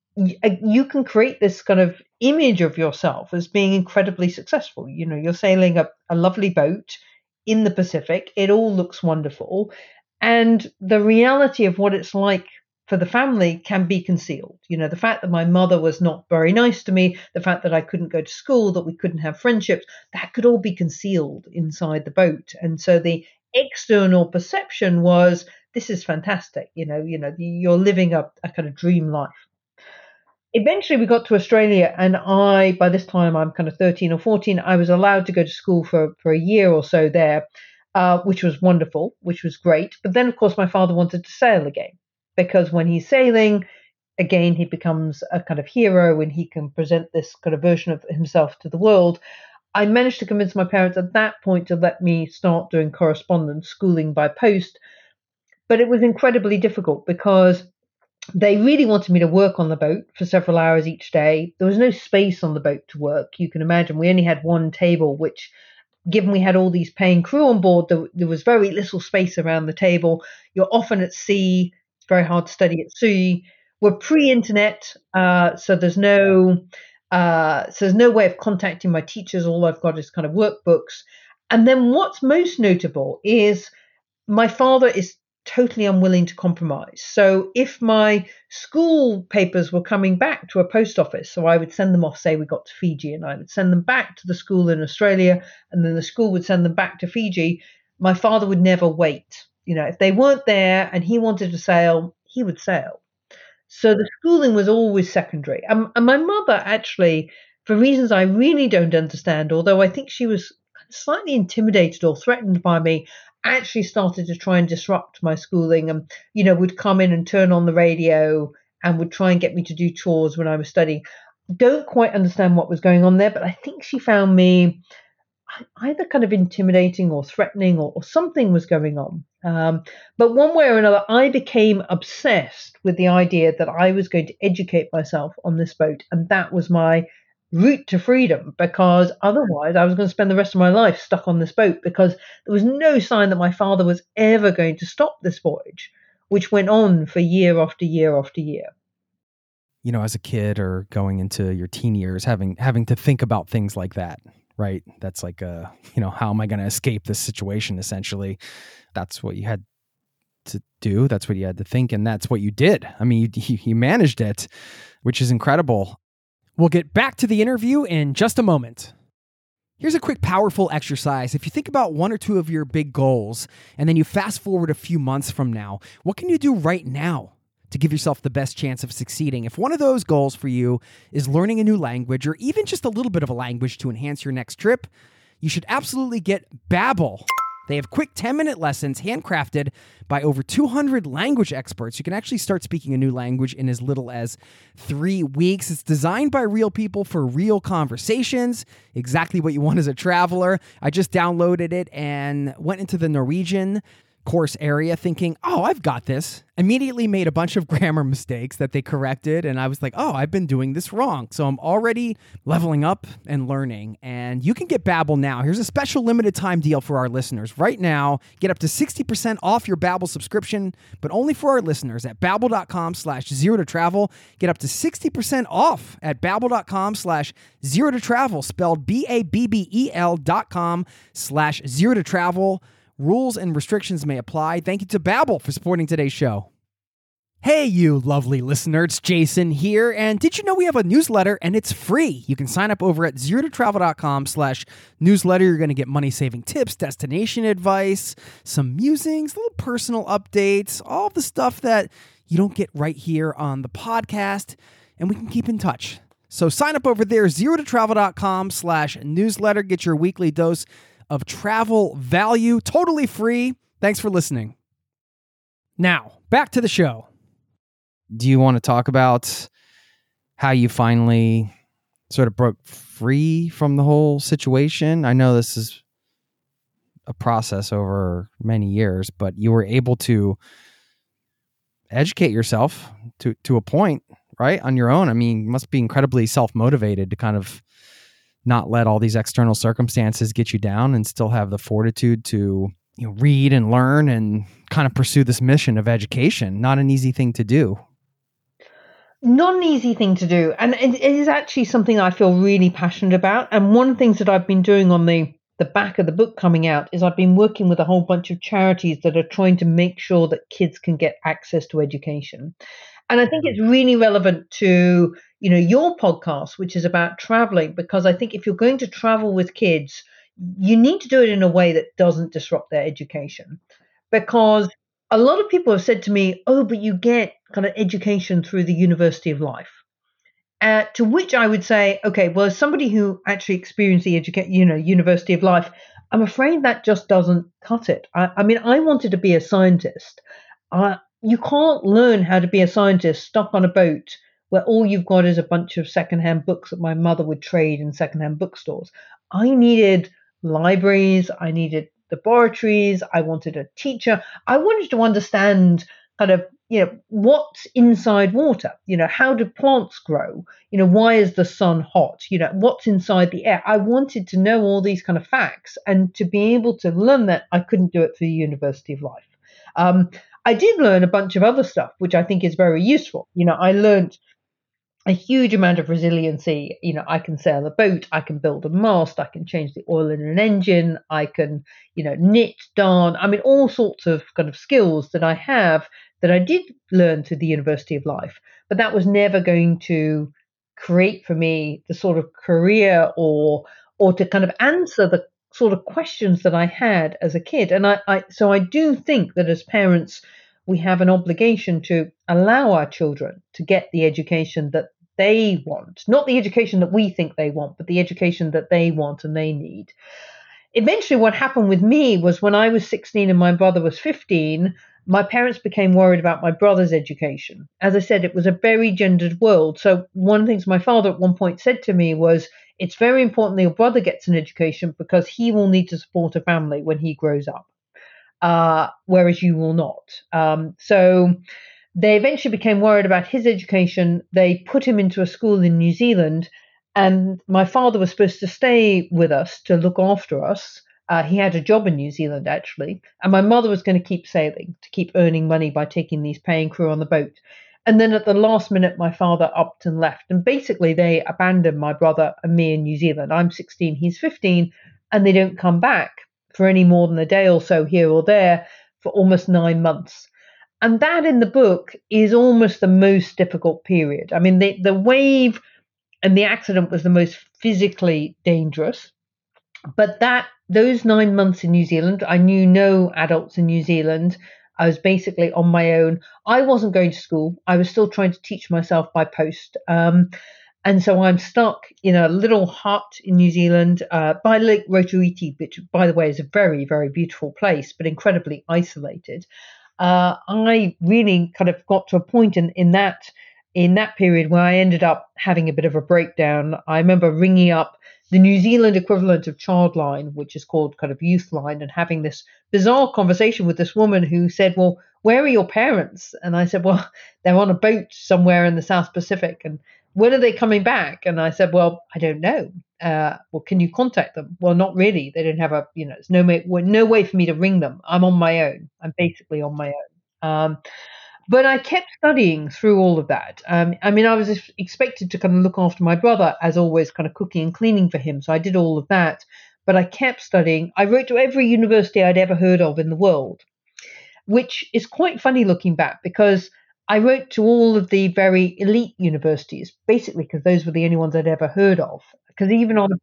you can create this kind of image of yourself as being incredibly successful. You're sailing a lovely boat in the Pacific. It all looks wonderful. And the reality of what it's like for the family can be concealed. The fact that my mother was not very nice to me, the fact that I couldn't go to school, that we couldn't have friendships, that could all be concealed inside the boat. And so the external perception was, this is fantastic. You're living a kind of dream life. Eventually we got to Australia, and by this time I'm kind of 13 or 14, I was allowed to go to school for a year or so there, which was wonderful, which was great. But then, of course, my father wanted to sail again, because when he's sailing, again, he becomes a kind of hero and he can present this kind of version of himself to the world. I managed to convince my parents at that point to let me start doing correspondence schooling by post. But it was incredibly difficult because they really wanted me to work on the boat for several hours each day. There was no space on the boat to work. You can imagine we only had one table, which, given we had all these paying crew on board, there was very little space around the table. You're often at sea. It's very hard to study at sea. We're pre-internet, so there's no way of contacting my teachers. All I've got is kind of workbooks. And then what's most notable is my father is totally unwilling to compromise. So if my school papers were coming back to a post office, so I would send them off, say we got to Fiji, and I would send them back to the school in Australia, and then the school would send them back to Fiji, my father would never wait. If they weren't there and he wanted to sail, he would sail. So the schooling was always secondary. And my mother actually, for reasons I really don't understand, although I think she was slightly intimidated or threatened by me, actually started to try and disrupt my schooling and, would come in and turn on the radio and would try and get me to do chores when I was studying. Don't quite understand what was going on there, but I think she found me either kind of intimidating or threatening or something was going on. But one way or another, I became obsessed with the idea that I was going to educate myself on this boat. And that was my route to freedom, because otherwise I was going to spend the rest of my life stuck on this boat, because there was no sign that my father was ever going to stop this voyage. which went on for year after year after year. As a kid or going into your teen years, having to think about things like that, right? That's like, how am I going to escape this situation? Essentially, that's what you had to do. That's what you had to think. And that's what you did. I mean, you managed it, which is incredible. We'll get back to the interview in just a moment. Here's a quick, powerful exercise. If you think about one or two of your big goals, and then you fast forward a few months from now, what can you do right now to give yourself the best chance of succeeding? If one of those goals for you is learning a new language, or even just a little bit of a language to enhance your next trip, you should absolutely get Babbel. They have quick 10-minute lessons handcrafted by over 200 language experts. You can actually start speaking a new language in as little as 3 weeks. It's designed by real people for real conversations, exactly what you want as a traveler. I just downloaded it and went into the Norwegian course area thinking, oh, I've got this. Immediately made a bunch of grammar mistakes that they corrected. And I was like, oh, I've been doing this wrong. So I'm already leveling up and learning. And you can get Babbel now. Here's a special limited time deal for our listeners. Right now, get up to 60% off your Babbel subscription, but only for our listeners at babbel.com/0to-travel. Get up to 60% off at babbel.com/0to-travel, spelled BABBEL.com/0to-travel. Rules and restrictions may apply. Thank you to Babbel for supporting today's show. Hey, you lovely listener, it's Jason here. And did you know we have a newsletter and it's free? You can sign up over at zerototravel.com/newsletter. You're going to get money-saving tips, destination advice, some musings, little personal updates, all the stuff that you don't get right here on the podcast. And we can keep in touch. So sign up over there, zerototravel.com/newsletter. Get your weekly dose of travel value, totally free. Thanks for listening. Now, back to the show. Do you want to talk about how you finally sort of broke free from the whole situation? I know this is a process over many years, but you were able to educate yourself to a point, right? On your own. I mean, you must be incredibly self-motivated to kind of not let all these external circumstances get you down and still have the fortitude to read and learn and kind of pursue this mission of education. Not an easy thing to do. Not an easy thing to do. And it is actually something I feel really passionate about. And one of the things that I've been doing on the back of the book coming out is I've been working with a whole bunch of charities that are trying to make sure that kids can get access to education. And I think it's really relevant to, your podcast, which is about traveling, because I think if you're going to travel with kids, you need to do it in a way that doesn't disrupt their education. Because a lot of people have said to me, oh, but you get kind of education through the University of Life. To which I would say, okay, well, as somebody who actually experienced the University of Life, I'm afraid that just doesn't cut it. I mean, I wanted to be a scientist. You can't learn how to be a scientist stuck on a boat where all you've got is a bunch of secondhand books that my mother would trade in secondhand bookstores. I needed libraries. I needed laboratories. I wanted a teacher. I wanted to understand kind of, what's inside water. How do plants grow? Why is the sun hot? What's inside the air? I wanted to know all these kind of facts, and to be able to learn that, I couldn't do it through the University of Life. I did learn a bunch of other stuff, which I think is very useful. I learned a huge amount of resiliency. I can sail a boat, I can build a mast, I can change the oil in an engine, I can, knit, darn. I mean, all sorts of kind of skills that I have that I did learn through the University of Life. But that was never going to create for me the sort of career or to kind of answer the sort of questions that I had as a kid. And so I do think that as parents, we have an obligation to allow our children to get the education that they want, not the education that we think they want, but the education that they want and they need. Eventually, what happened with me was when I was 16 and my brother was 15, my parents became worried about my brother's education. As I said, it was a very gendered world. So one of the things my father at one point said to me was, it's very important that your brother gets an education because he will need to support a family when he grows up, whereas you will not. So they eventually became worried about his education. They put him into a school in New Zealand, and my father was supposed to stay with us to look after us He had a job in New Zealand, actually. And my mother was going to keep sailing to keep earning money by taking these paying crew on the boat. And then at the last minute, my father upped and left. And basically, they abandoned my brother and me in New Zealand. I'm 16, he's 15, and they don't come back for any more than a day or so here or there for almost 9 months. And that in the book is almost the most difficult period. I mean, the wave and the accident was the most physically dangerous. But those 9 months in New Zealand, I knew no adults in New Zealand. I was basically on my own. I wasn't going to school. I was still trying to teach myself by post. And so I'm stuck in a little hut in New Zealand by Lake Rotoiti, which, by the way, is a very, very beautiful place, but incredibly isolated. I really kind of got to a point in that period where I ended up having a bit of a breakdown. I remember ringing up the New Zealand equivalent of Childline, which is called kind of Youthline, and having this bizarre conversation with this woman who said, well, where are your parents? And I said, well, they're on a boat somewhere in the South Pacific. And when are they coming back? And I said, well, I don't know. Well, can you contact them? Well, not really. They don't have there's no way for me to ring them. I'm on my own. I'm basically on my own. But I kept studying through all of that. I was expected to kind of look after my brother, as always, kind of cooking and cleaning for him. So I did all of that. But I kept studying. I wrote to every university I'd ever heard of in the world, which is quite funny looking back, because I wrote to all of the very elite universities, basically because those were the only ones I'd ever heard of. Because even on a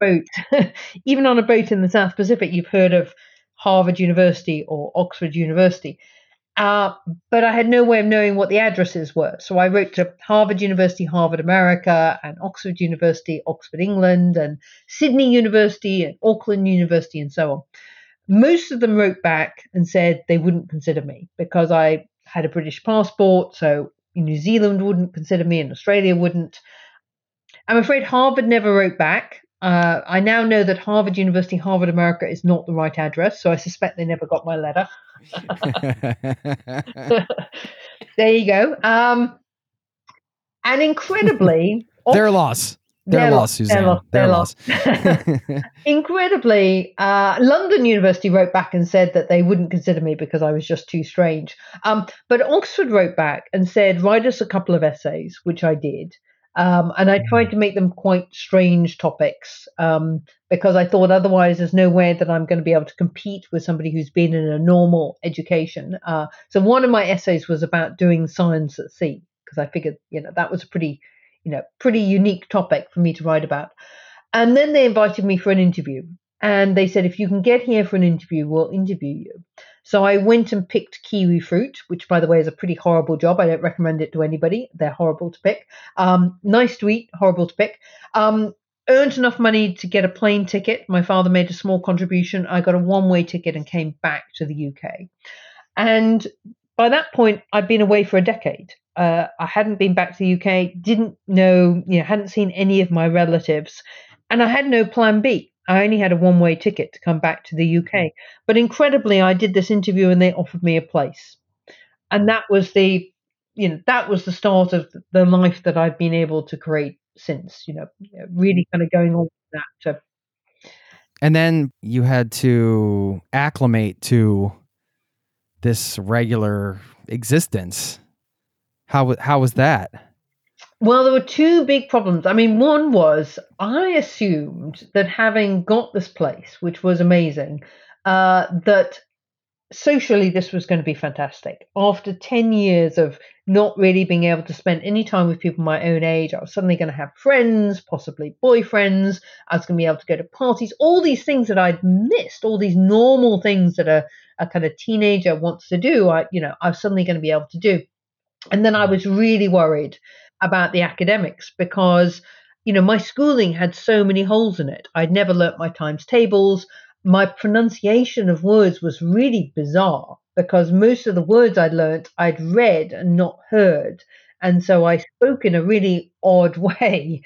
boat in the South Pacific, you've heard of Harvard University or Oxford University. But I had no way of knowing what the addresses were. So I wrote to Harvard University, Harvard America, and Oxford University, Oxford England, and Sydney University, and Auckland University, and so on. Most of them wrote back and said they wouldn't consider me because I had a British passport, so New Zealand wouldn't consider me and Australia wouldn't. I'm afraid Harvard never wrote back. I now know that Harvard University, Harvard America is not the right address, so I suspect they never got my letter. There you go. And incredibly... Their loss. Their loss, Suzanne. Their loss. Incredibly, London University wrote back and said that they wouldn't consider me because I was just too strange. But Oxford wrote back and said, write us a couple of essays, which I did. And I tried to make them quite strange topics because I thought otherwise there's no way that I'm going to be able to compete with somebody who's been in a normal education. So one of my essays was about doing science at sea, because I figured, that was a pretty unique topic for me to write about. And then they invited me for an interview. And they said, if you can get here for an interview, we'll interview you. So I went and picked kiwi fruit, which, by the way, is a pretty horrible job. I don't recommend it to anybody. They're horrible to pick. Nice to eat, horrible to pick. Earned enough money to get a plane ticket. My father made a small contribution. I got a one-way ticket and came back to the UK. And by that point, I'd been away for a decade. I hadn't been back to the UK, didn't know, hadn't seen any of my relatives, and I had no plan B. I only had a one-way ticket to come back to the UK. But incredibly, I did this interview and they offered me a place. And that was the start of the life that I've been able to create since, really kind of going on with that. And then you had to acclimate to this regular existence. How was that? Well, there were two big problems. I mean, one was I assumed that having got this place, which was amazing, that socially this was going to be fantastic. After 10 years of not really being able to spend any time with people my own age, I was suddenly going to have friends, possibly boyfriends. I was going to be able to go to parties, all these things that I'd missed, all these normal things that a kind of teenager wants to do, I was suddenly going to be able to do. And then I was really worried about the academics because, my schooling had so many holes in it. I'd never learnt my times tables. My pronunciation of words was really bizarre because most of the words I'd learnt, I'd read and not heard. And so I spoke in a really odd way.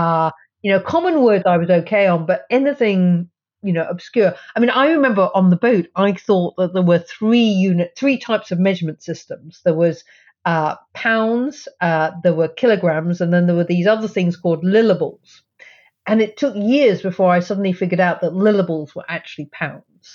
Common words I was okay on, but anything, obscure. I mean, I remember on the boat, I thought that there were three types of measurement systems. There was pounds, there were kilograms, and then there were these other things called lillables. And it took years before I suddenly figured out that lillables were actually pounds.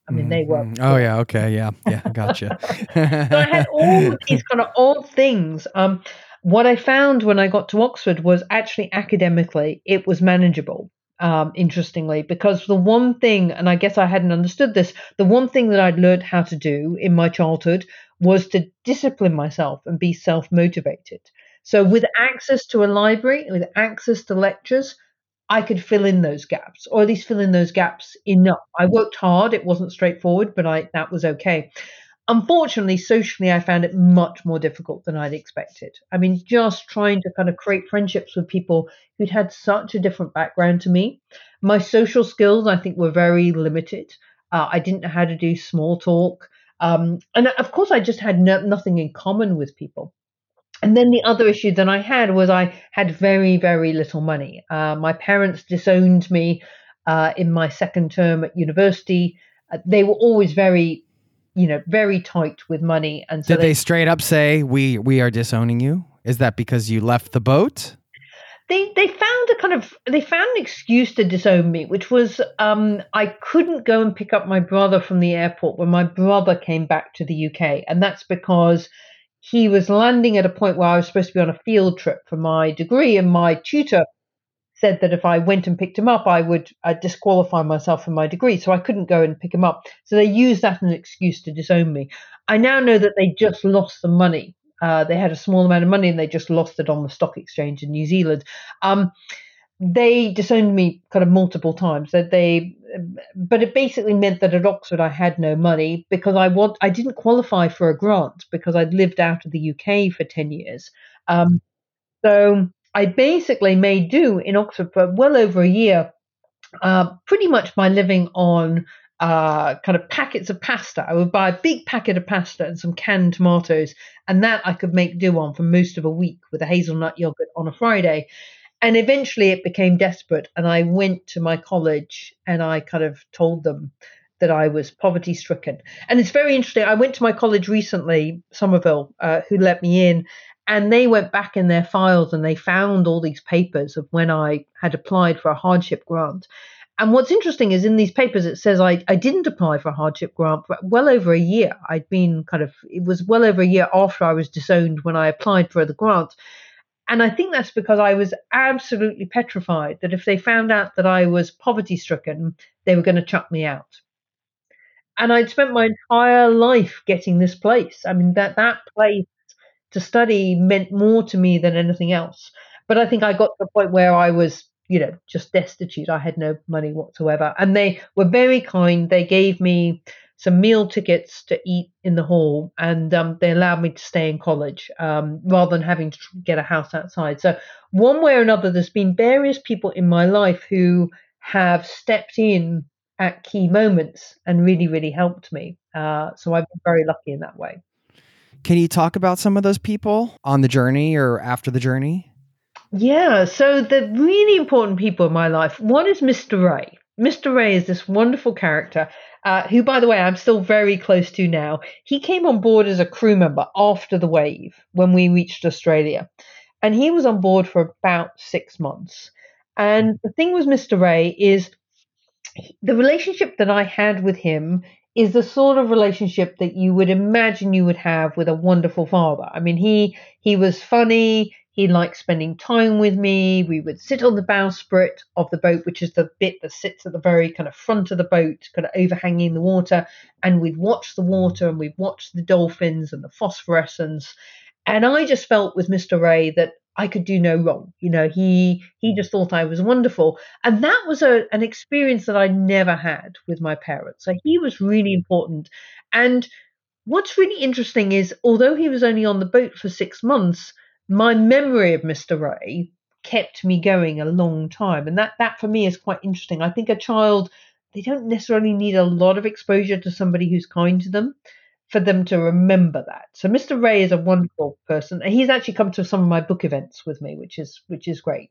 I mean, they were. Oh yeah, okay, yeah, gotcha. So I had all of these kind of odd things. What I found when I got to Oxford was actually academically, it was manageable. Interestingly, because the one thing, and I guess I hadn't understood this, the one thing that I'd learned how to do in my childhood was to discipline myself and be self motivated. So, with access to a library, with access to lectures, I could fill in those gaps, or at least fill in those gaps enough. I worked hard; it wasn't straightforward, but that was okay. Unfortunately, socially, I found it much more difficult than I'd expected. I mean, just trying to kind of create friendships with people who'd had such a different background to me. My social skills, I think, were very limited. I didn't know how to do small talk. And of course, I just had nothing in common with people. And then the other issue that I had was I had very, very little money. My parents disowned me in my second term at university. They were always very, very tight with money. And so Did they straight up say, we are disowning you? Is that because you left the boat? They found an excuse to disown me, which was I couldn't go and pick up my brother from the airport when my brother came back to the UK, and that's because he was landing at a point where I was supposed to be on a field trip for my degree, and my tutor said that if I went and picked him up, I would disqualify myself from my degree, so I couldn't go and pick him up. So they used that as an excuse to disown me. I now know that they just lost the money. They had a small amount of money and they just lost it on the stock exchange in New Zealand. They disowned me kind of multiple times. But it basically meant that at Oxford I had no money because I didn't qualify for a grant because I'd lived out of the UK for 10 years. So I basically made do in Oxford for well over a year, pretty much by living on kind of packets of pasta. I would buy a big packet of pasta and some canned tomatoes, and that I could make do on for most of a week with a hazelnut yogurt on a Friday. And eventually it became desperate, and I went to my college and I kind of told them that I was poverty stricken. And it's very interesting. I went to my college recently, Somerville, who let me in, and they went back in their files and they found all these papers of when I had applied for a hardship grant. And what's interesting is in these papers, it says I didn't apply for a hardship grant for well over a year. It was well over a year after I was disowned when I applied for the grant. And I think that's because I was absolutely petrified that if they found out that I was poverty stricken, they were going to chuck me out. And I'd spent my entire life getting this place. I mean, that place to study meant more to me than anything else. But I think I got to the point where I was, just destitute. I had no money whatsoever. And they were very kind. They gave me some meal tickets to eat in the hall, and they allowed me to stay in college rather than having to get a house outside. So one way or another, there's been various people in my life who have stepped in at key moments and really, really helped me. So I've been very lucky in that way. Can you talk about some of those people on the journey or after the journey? Yeah, so the really important people in my life, one is Mr. Ray. Mr. Ray is this wonderful character who, by the way, I'm still very close to now. He came on board as a crew member after the wave when we reached Australia. And he was on board for about 6 months. And the thing with Mr. Ray is the relationship that I had with him is the sort of relationship that you would imagine you would have with a wonderful father. I mean, he was funny. He liked spending time with me. We would sit on the bowsprit of the boat, which is the bit that sits at the very kind of front of the boat, kind of overhanging the water. And we'd watch the water and we'd watch the dolphins and the phosphorescence. And I just felt with Mr. Ray that I could do no wrong. He just thought I was wonderful. And that was an experience that I never had with my parents. So he was really important. And what's really interesting is, although he was only on the boat for 6 months, my memory of Mr. Ray kept me going a long time. And that for me is quite interesting. I think a child, they don't necessarily need a lot of exposure to somebody who's kind to them for them to remember that. So Mr. Ray is a wonderful person. He's actually come to some of my book events with me, which is great.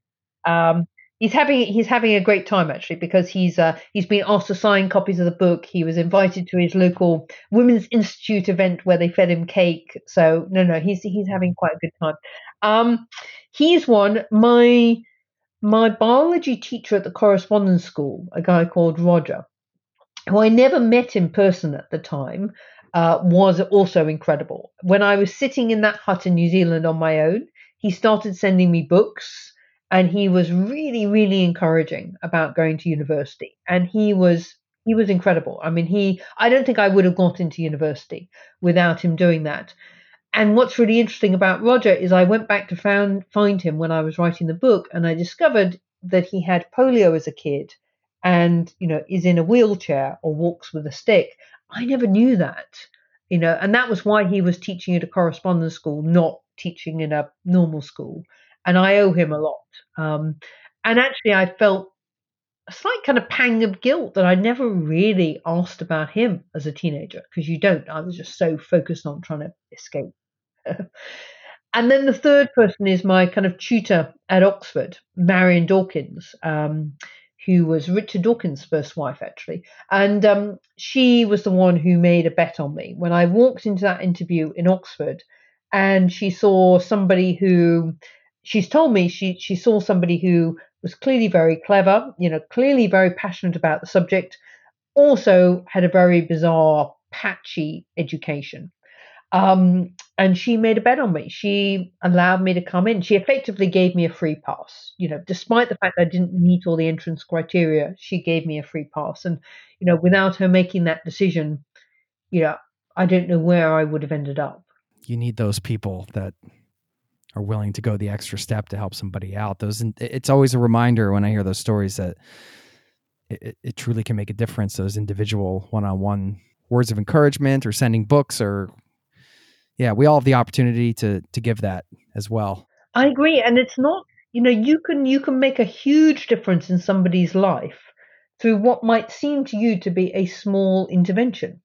He's having a great time actually, because he's been asked to sign copies of the book. He was invited to his local Women's Institute event where they fed him cake. So no, he's having quite a good time. He's one. My biology teacher at the correspondence school, a guy called Roger. who I never met in person at the time, was also incredible. When I was sitting in that hut in New Zealand on my own, he started sending me books, and he was really, really encouraging about going to university. And he was incredible. I mean, I don't think I would have got into university without him doing that. And what's really interesting about Roger is I went back to find him when I was writing the book, and I discovered that he had polio as a kid, and is in a wheelchair or walks with a stick. I never knew that, and that was why he was teaching at a correspondence school, not teaching in a normal school. And I owe him a lot. And actually, I felt a slight kind of pang of guilt that I never really asked about him as a teenager, because you don't. I was just so focused on trying to escape. And then the third person is my kind of tutor at Oxford, Marion Dawkins, who was Richard Dawkins' first wife, actually. And she was the one who made a bet on me. When I walked into that interview in Oxford, and she saw somebody who, she's told me she saw somebody who was clearly very clever, clearly very passionate about the subject, also had a very bizarre, patchy education. And she made a bet on me. She allowed me to come in. She effectively gave me a free pass. Despite the fact that I didn't meet all the entrance criteria, she gave me a free pass. And, without her making that decision, I don't know where I would have ended up. You need those people that are willing to go the extra step to help somebody out. It's always a reminder when I hear those stories that it truly can make a difference. Those individual one-on-one words of encouragement, or sending books, or we all have the opportunity to give that as well. I agree. And it's not, you can make a huge difference in somebody's life through what might seem to you to be a small intervention.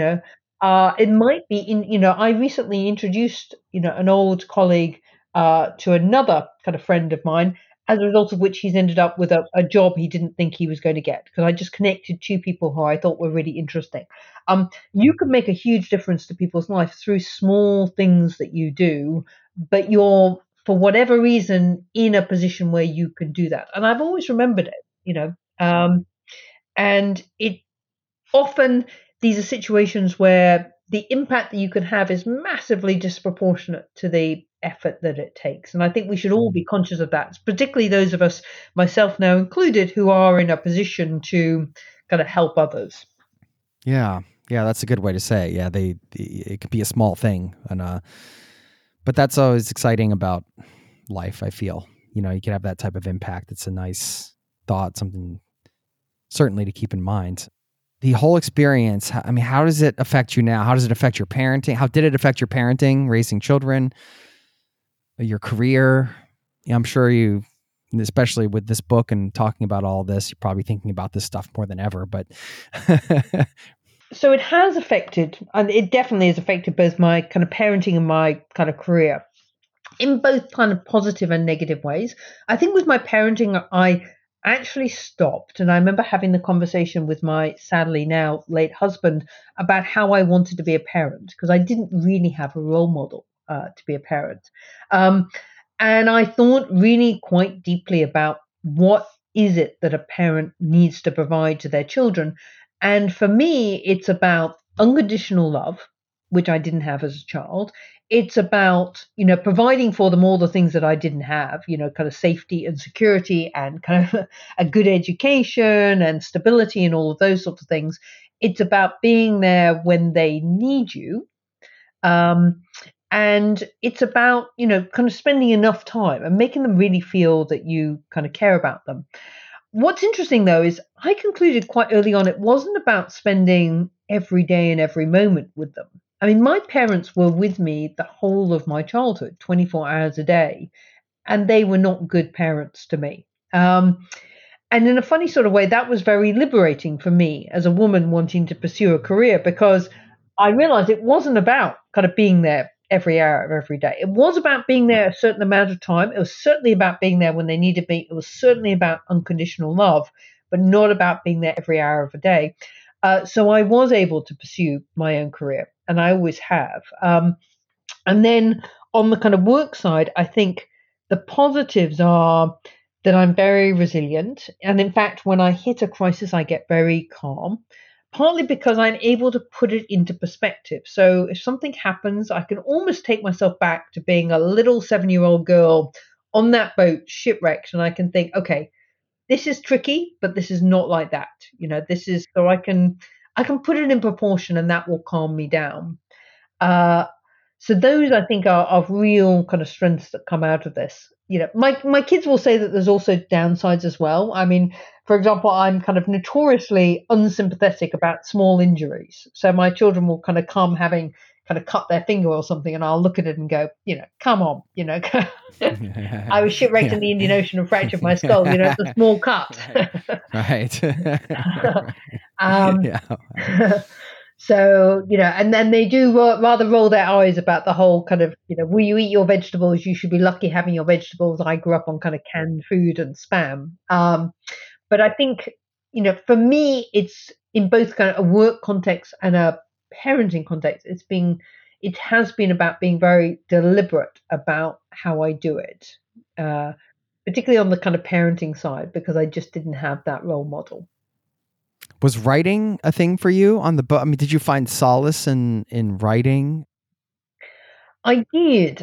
It might be I recently introduced, an old colleague to another kind of friend of mine, as a result of which he's ended up with a job he didn't think he was going to get, because I just connected two people who I thought were really interesting. You can make a huge difference to people's life through small things that you do, but you're, for whatever reason, in a position where you can do that. And I've always remembered it, and it often, these are situations where the impact that you can have is massively disproportionate to the effort that it takes. And I think we should all be conscious of that, particularly those of us, myself now included, who are in a position to kind of help others. Yeah, that's a good way to say it. Yeah, it could be a small thing, but that's always exciting about life, I feel. You can have that type of impact. It's a nice thought, something certainly to keep in mind. The whole experience, how does it affect you now? How does it affect your parenting? How did it affect your parenting, raising children, your career? I'm sure you, especially with this book and talking about all this, you're probably thinking about this stuff more than ever, but... So it has affected, and it definitely has affected both my kind of parenting and my kind of career in both kind of positive and negative ways. I think with my parenting, I actually stopped, and I remember having the conversation with my sadly now late husband about how I wanted to be a parent, because I didn't really have a role model to be a parent. And I thought really quite deeply about what is it that a parent needs to provide to their children. And for me, it's about unconditional love, which I didn't have as a child. It's about, providing for them all the things that I didn't have, kind of safety and security and kind of a good education and stability and all of those sorts of things. It's about being there when they need you. And it's about, kind of spending enough time and making them really feel that you kind of care about them. What's interesting, though, is I concluded quite early on it wasn't about spending every day and every moment with them. I mean, my parents were with me the whole of my childhood, 24 hours a day, and they were not good parents to me. And in a funny sort of way, that was very liberating for me as a woman wanting to pursue a career, because I realized it wasn't about kind of being there every hour of every day. It was about being there a certain amount of time. It was certainly about being there when they needed me. It was certainly about unconditional love, but not about being there every hour of a day. So I was able to pursue my own career, and I always have. And then on the kind of work side, I think the positives are that I'm very resilient. And in fact, when I hit a crisis, I get very calm. partly because I'm able to put it into perspective. So if something happens, I can almost take myself back to being a little 7-year-old girl on that boat shipwrecked, and I can think, okay, this is tricky, but this is not like that. This is so I can put it in proportion, and that will calm me down. So those, I think, are real kind of strengths that come out of this. My kids will say that there's also downsides as well. I mean, for example, I'm kind of notoriously unsympathetic about small injuries. So my children will kind of come having kind of cut their finger or something, and I'll look at it and go, come on, I was shipwrecked in the Indian Ocean and fractured my skull. It's a small cut. Right. Yeah. So, and then they do rather roll their eyes about the whole kind of, will you eat your vegetables? You should be lucky having your vegetables. I grew up on kind of canned food and spam. But I think, for me, it's in both kind of a work context and a parenting context. It has been about being very deliberate about how I do it, particularly on the kind of parenting side, because I just didn't have that role model. Was writing a thing for you on the book? I mean, did you find solace in writing? I did.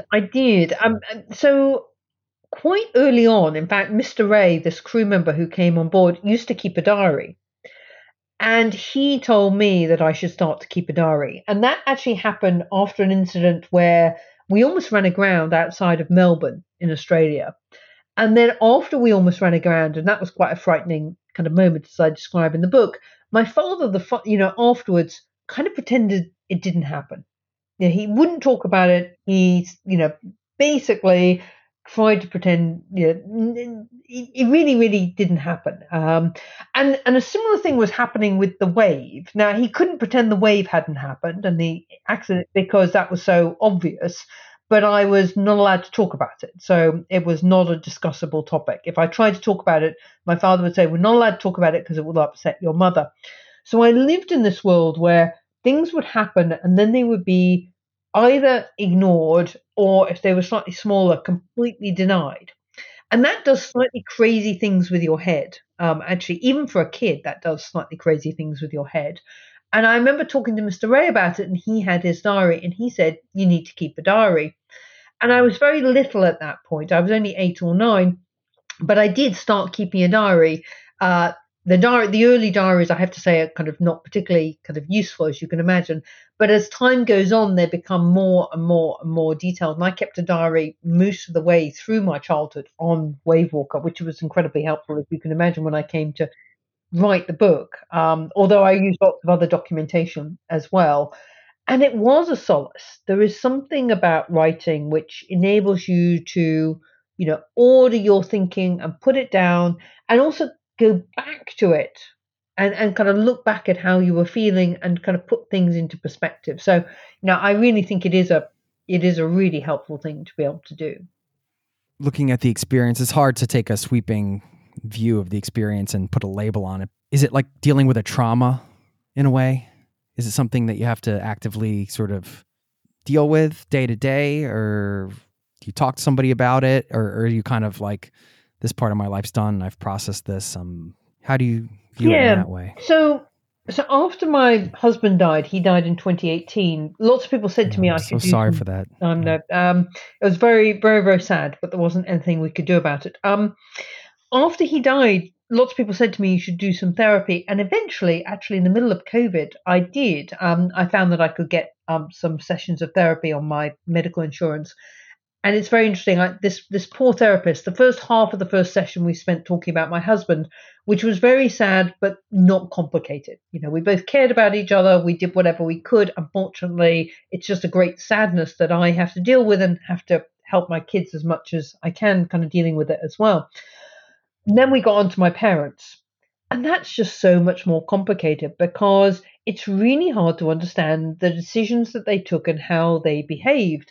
So quite early on, in fact, Mr. Ray, this crew member who came on board, used to keep a diary. And he told me that I should start to keep a diary. And that actually happened after an incident where we almost ran aground outside of Melbourne in Australia. And then after we almost ran aground, and that was quite a frightening kind of moment, as I describe in the book, my father, afterwards kind of pretended it didn't happen. He wouldn't talk about it. He, basically tried to pretend, it really, really didn't happen. And a similar thing was happening with the wave. Now, he couldn't pretend the wave hadn't happened and the accident because that was so obvious. But I was not allowed to talk about it. So it was not a discussable topic. If I tried to talk about it, my father would say, we're not allowed to talk about it because it will upset your mother. So I lived in this world where things would happen and then they would be either ignored or, if they were slightly smaller, completely denied. And that does slightly crazy things with your head. Actually, even for a kid, that does slightly crazy things with your head. And I remember talking to Mr. Ray about it, and he had his diary, and he said, you need to keep a diary. And I was very little at that point. I was only 8 or 9, but I did start keeping a diary. The early diaries, I have to say, are kind of not particularly kind of useful, as you can imagine. But as time goes on, they become more and more and more detailed. And I kept a diary most of the way through my childhood on Wavewalker, which was incredibly helpful, as you can imagine, when I came to write the book, although I used lots of other documentation as well. And it was a solace. There is something about writing which enables you to, order your thinking and put it down, and also go back to it and kind of look back at how you were feeling and kind of put things into perspective. So, I really think it is a really helpful thing to be able to do. Looking at the experience, it's hard to take a sweeping view of the experience and put a label on it. Is it like dealing with a trauma in a way? Is it something that you have to actively sort of deal with day to day, or do you talk to somebody about it, or are you kind of like, this part of my life's done, I've processed this? How do you view it in that way? So after my husband died, he died in 2018. Lots of people said to me, I'm so sorry for that. It was very, very, very sad, but there wasn't anything we could do about it. After he died, lots of people said to me, you should do some therapy. And eventually, actually, in the middle of COVID, I did. I found that I could get some sessions of therapy on my medical insurance. And it's very interesting. This poor therapist, the first half of the first session we spent talking about my husband, which was very sad, but not complicated. We both cared about each other. We did whatever we could. Unfortunately, it's just a great sadness that I have to deal with and have to help my kids as much as I can, kind of dealing with it as well. And then we got on to my parents. And that's just so much more complicated because it's really hard to understand the decisions that they took and how they behaved.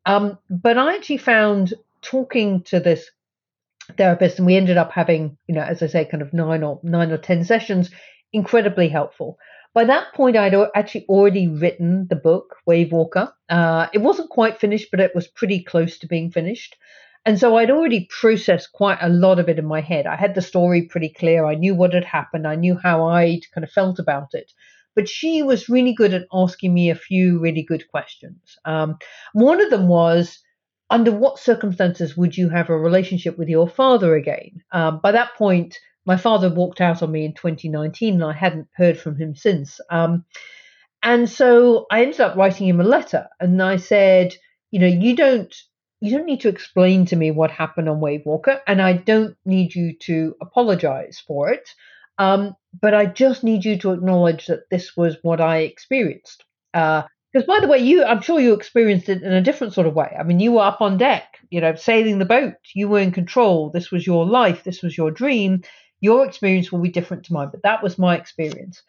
But I actually found talking to this therapist, and we ended up having, as I say, kind of 9 or 10 sessions, incredibly helpful. By that point, I'd actually already written the book, Wavewalker. It wasn't quite finished, but it was pretty close to being finished. And so I'd already processed quite a lot of it in my head. I had the story pretty clear. I knew what had happened. I knew how I'd kind of felt about it. but she was really good at asking me a few really good questions. One of them was, under what circumstances would you have a relationship with your father again? By that point, my father walked out on me in 2019, and I hadn't heard from him since. And so I ended up writing him a letter, and I said, you don't need to explain to me what happened on Wave Walker, and I don't need you to apologize for it. But I just need you to acknowledge that this was what I experienced. Because, by the way, I'm sure you experienced it in a different sort of way. I mean, you were up on deck, sailing the boat. You were in control. This was your life. This was your dream. Your experience will be different to mine, but that was my experience.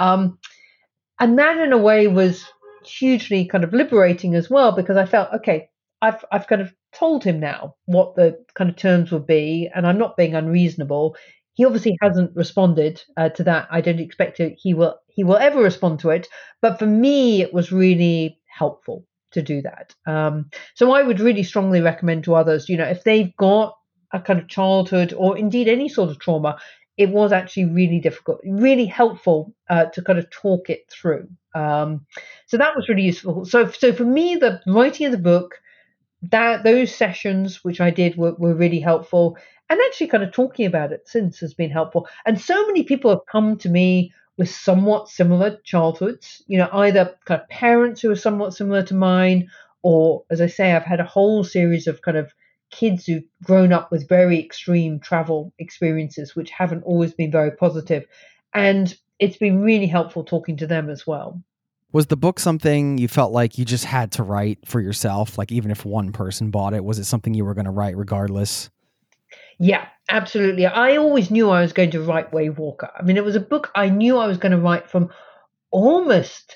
And that, in a way, was hugely kind of liberating as well, because I felt, okay, I've kind of told him now what the kind of terms would be, and I'm not being unreasonable. He obviously hasn't responded to that. I don't expect he will ever respond to it. But for me, it was really helpful to do that. So I would really strongly recommend to others, if they've got a kind of childhood or indeed any sort of trauma, it was actually really difficult, really helpful to kind of talk it through. So that was really useful. So for me, the writing of the book, those sessions which I did were really helpful, and actually kind of talking about it since has been helpful. And so many people have come to me with somewhat similar childhoods, either kind of parents who are somewhat similar to mine, or, as I say, I've had a whole series of kind of kids who've grown up with very extreme travel experiences, which haven't always been very positive. And it's been really helpful talking to them as well. Was the book something you felt like you just had to write for yourself? Like, even if one person bought it, was it something you were going to write regardless? Yeah, absolutely. I always knew I was going to write Wave Walker. I mean, it was a book I knew I was going to write from almost,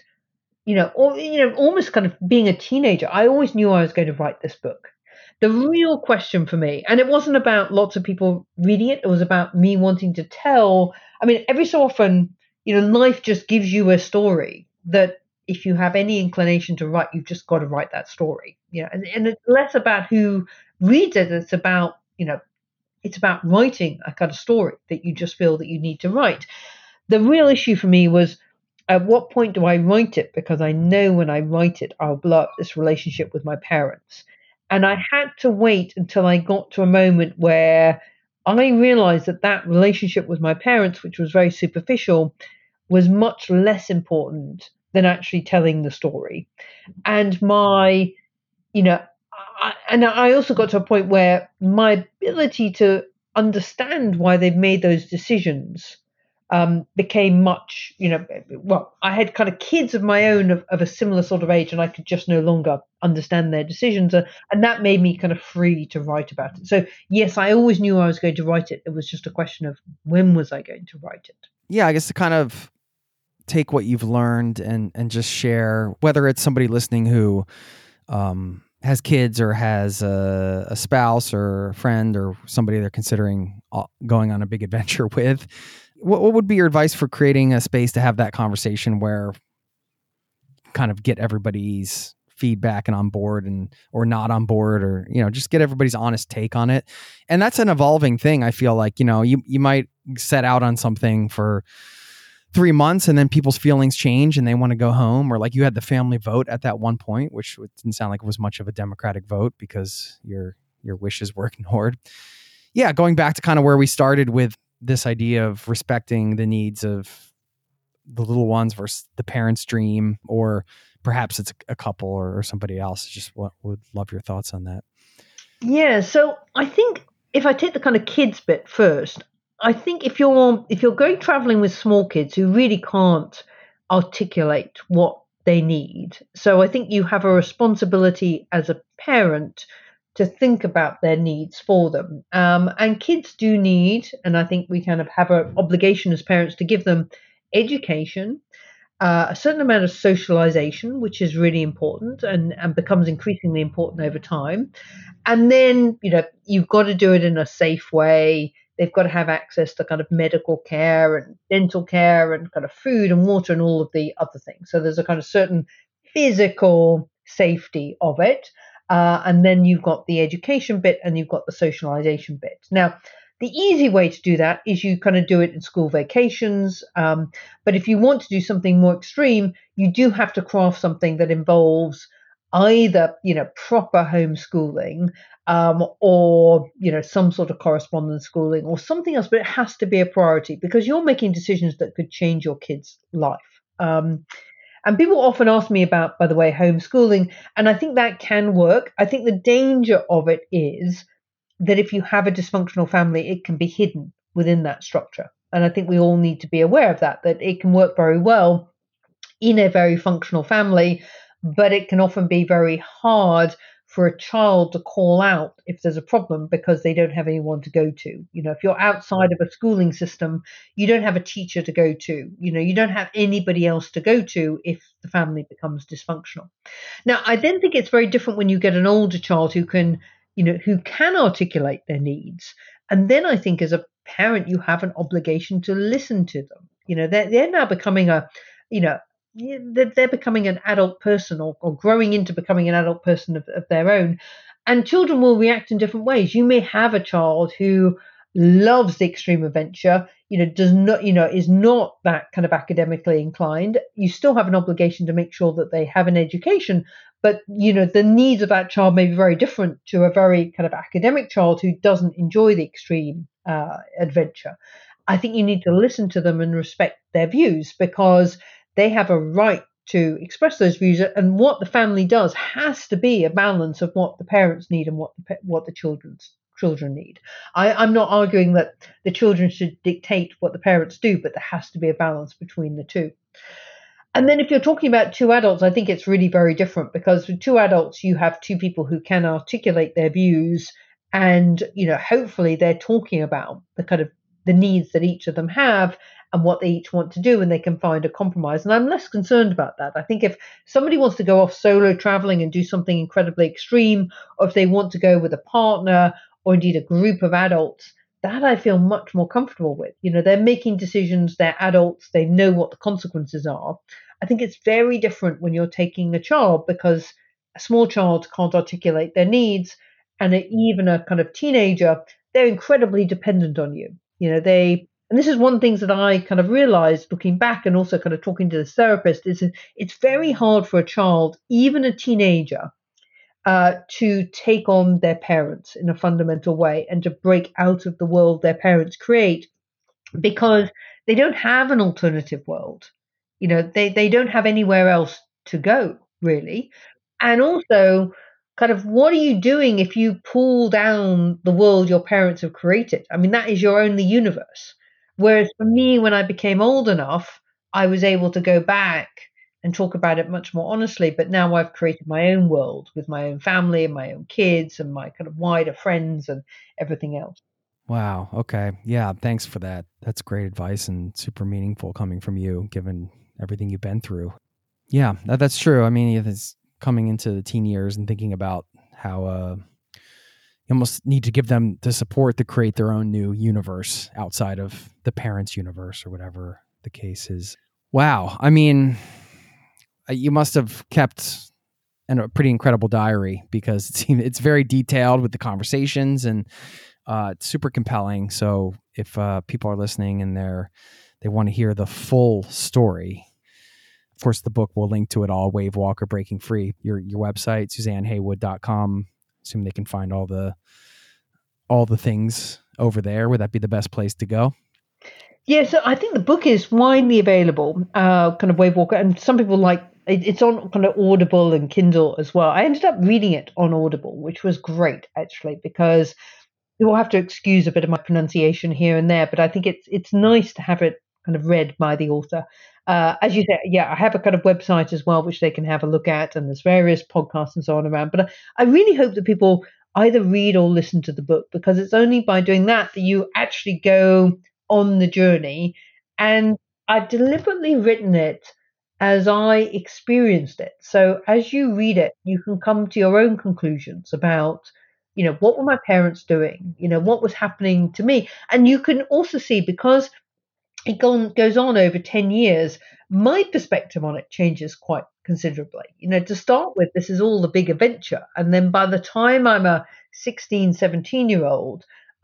almost kind of being a teenager. I always knew I was going to write this book. The real question for me, and it wasn't about lots of people reading it, it was about me wanting to tell. I mean, every so often, life just gives you a story that if you have any inclination to write, you've just got to write that story. And it's less about who reads it. It's about, it's about writing a kind of story that you just feel that you need to write. The real issue for me was, at what point do I write it? Because I know when I write it, I'll blow up this relationship with my parents. And I had to wait until I got to a moment where I realized that relationship with my parents, which was very superficial, was much less important than actually telling the story. And I also got to a point where my ability to understand why they've made those decisions became much, I had kind of kids of my own of a similar sort of age, and I could just no longer understand their decisions. And that made me kind of free to write about it. So, yes, I always knew I was going to write it. It was just a question of when was I going to write it? Yeah, I guess to kind of take what you've learned and just share, whether it's somebody listening who has kids or has a spouse or a friend or somebody they're considering going on a big adventure with. What would be your advice for creating a space to have that conversation where kind of get everybody's feedback and on board or not on board, or, just get everybody's honest take on it? And that's an evolving thing. I feel like, you might set out on something for 3 months and then people's feelings change and they want to go home, or like you had the family vote at that one point, which didn't sound like it was much of a democratic vote because your wishes were ignored. Yeah. Going back to kind of where we started with this idea of respecting the needs of the little ones versus the parents' dream, or perhaps it's a couple or somebody else. Just would love your thoughts on that. Yeah. So I think if I take the kind of kids bit first, I think if you're going traveling with small kids who really can't articulate what they need, so I think you have a responsibility as a parent to think about their needs for them. And kids do need, and I think we kind of have an obligation as parents to give them education, a certain amount of socialization, which is really important and becomes increasingly important over time. And then, you've got to do it in a safe way. They've got to have access to kind of medical care and dental care and kind of food and water and all of the other things. So there's a kind of certain physical safety of it. And then you've got the education bit and you've got the socialization bit. Now, The easy way to do that is you kind of do it in school vacations. But if you want to do something more extreme, you do have to craft something that involves either, proper homeschooling, or, some sort of correspondence schooling or something else, but it has to be a priority because you're making decisions that could change your kid's life. And people often ask me about, by the way, homeschooling, and I think that can work. I think the danger of it is that if you have a dysfunctional family, it can be hidden within that structure. And I think we all need to be aware of that it can work very well in a very functional family, but it can often be very hard for a child to call out if there's a problem because they don't have anyone to go to. If you're outside of a schooling system, you don't have a teacher to go to. You don't have anybody else to go to if the family becomes dysfunctional. Now, I then think it's very different when you get an older child who can articulate their needs. And then I think as a parent, you have an obligation to listen to them. They're now becoming they're becoming an adult person or growing into becoming an adult person of their own. And children will react in different ways. You may have a child who loves the extreme adventure, does not, is not that kind of academically inclined. You still have an obligation to make sure that they have an education, but, the needs of that child may be very different to a very kind of academic child who doesn't enjoy the extreme adventure. I think you need to listen to them and respect their views because they have a right to express those views. And what the family does has to be a balance of what the parents need and what the children need. I'm not arguing that the children should dictate what the parents do, but there has to be a balance between the two. And then if you're talking about two adults, I think it's really very different because with two adults, you have two people who can articulate their views and, hopefully they're talking about the needs that each of them have and what they each want to do, and they can find a compromise. And I'm less concerned about that. I think if somebody wants to go off solo traveling and do something incredibly extreme, or if they want to go with a partner or indeed a group of adults, that I feel much more comfortable with. They're making decisions, they're adults, they know what the consequences are. I think it's very different when you're taking a child because a small child can't articulate their needs, and even a kind of teenager, they're incredibly dependent on you. And this is one of the things that I kind of realized looking back and also kind of talking to this therapist is it's very hard for a child, even a teenager, to take on their parents in a fundamental way and to break out of the world their parents create because they don't have an alternative world. They don't have anywhere else to go, really. And also, kind of, what are you doing if you pull down the world your parents have created? I mean, that is your only universe. Whereas for me, when I became old enough, I was able to go back and talk about it much more honestly. But now I've created my own world with my own family and my own kids and my kind of wider friends and everything else. Wow. Okay. Yeah. Thanks for that. That's great advice and super meaningful coming from you, given everything you've been through. Yeah, that's true. I mean, it's coming into the teen years and thinking about how you almost need to give them the support to create their own new universe outside of the parents' universe or whatever the case is. Wow. I mean, you must have kept a pretty incredible diary because it's very detailed with the conversations and it's super compelling. So if people are listening and they want to hear the full story, of course, the book will link to it all, Wave Walker Breaking Free. Your website, SuzanneHaywood.com. Assume they can find all the things over there. Would that be the best place to go? Yeah, so I think the book is widely available, kind of Wave Walker, and some people it's on kind of Audible and Kindle as well. I ended up reading it on Audible, which was great actually, because you will have to excuse a bit of my pronunciation here and there, but I think it's nice to have it kind of read by the author. As you said, yeah, I have a kind of website as well, which they can have a look at, and there's various podcasts and so on around. But I really hope that people either read or listen to the book, because it's only by doing that you actually go on the journey. And I've deliberately written it as I experienced it. So as you read it, you can come to your own conclusions about, what were my parents doing? What was happening to me? And you can also see, because it goes on over 10 years, my perspective on it changes quite considerably. To start with, this is all the big adventure. And then by the time I'm a 16, 17-year-old,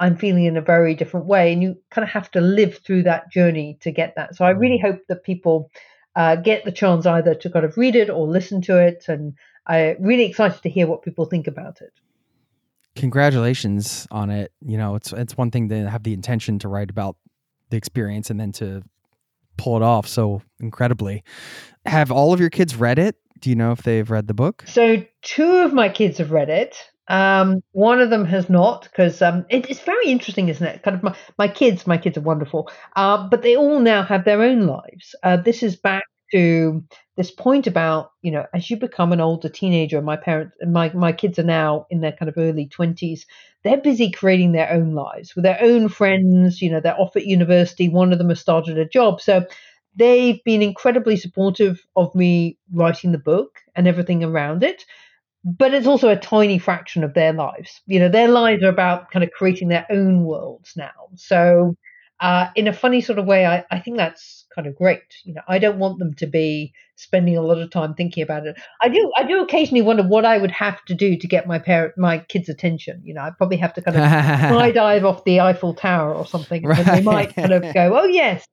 I'm feeling in a very different way. And you kind of have to live through that journey to get that. So I really hope that people get the chance either to kind of read it or listen to it. And I'm really excited to hear what people think about it. Congratulations on it. You know, it's one thing to have the intention to write about the experience and then to pull it off so incredibly. Have all of your kids read it? Do you know if they've read the book? So 2 of my kids have read it. One of them has not, because it's very interesting, isn't it? Kind of my kids are wonderful, but they all now have their own lives. This is back to this point about, you know, as you become an older teenager, my kids are now in their kind of early 20s. They're busy creating their own lives with their own friends. You know, they're off at university. One of them has started a job. So they've been incredibly supportive of me writing the book and everything around it. But it's also a tiny fraction of their lives. You know, their lives are about kind of creating their own worlds now. So in a funny sort of way, I think that's kind of great. You know, I don't want them to be spending a lot of time thinking about it. I do occasionally wonder what I would have to do to get my kids' attention. You know, I'd probably have to kind of skydive off the Eiffel Tower or something. And they might kind of go, oh, yes.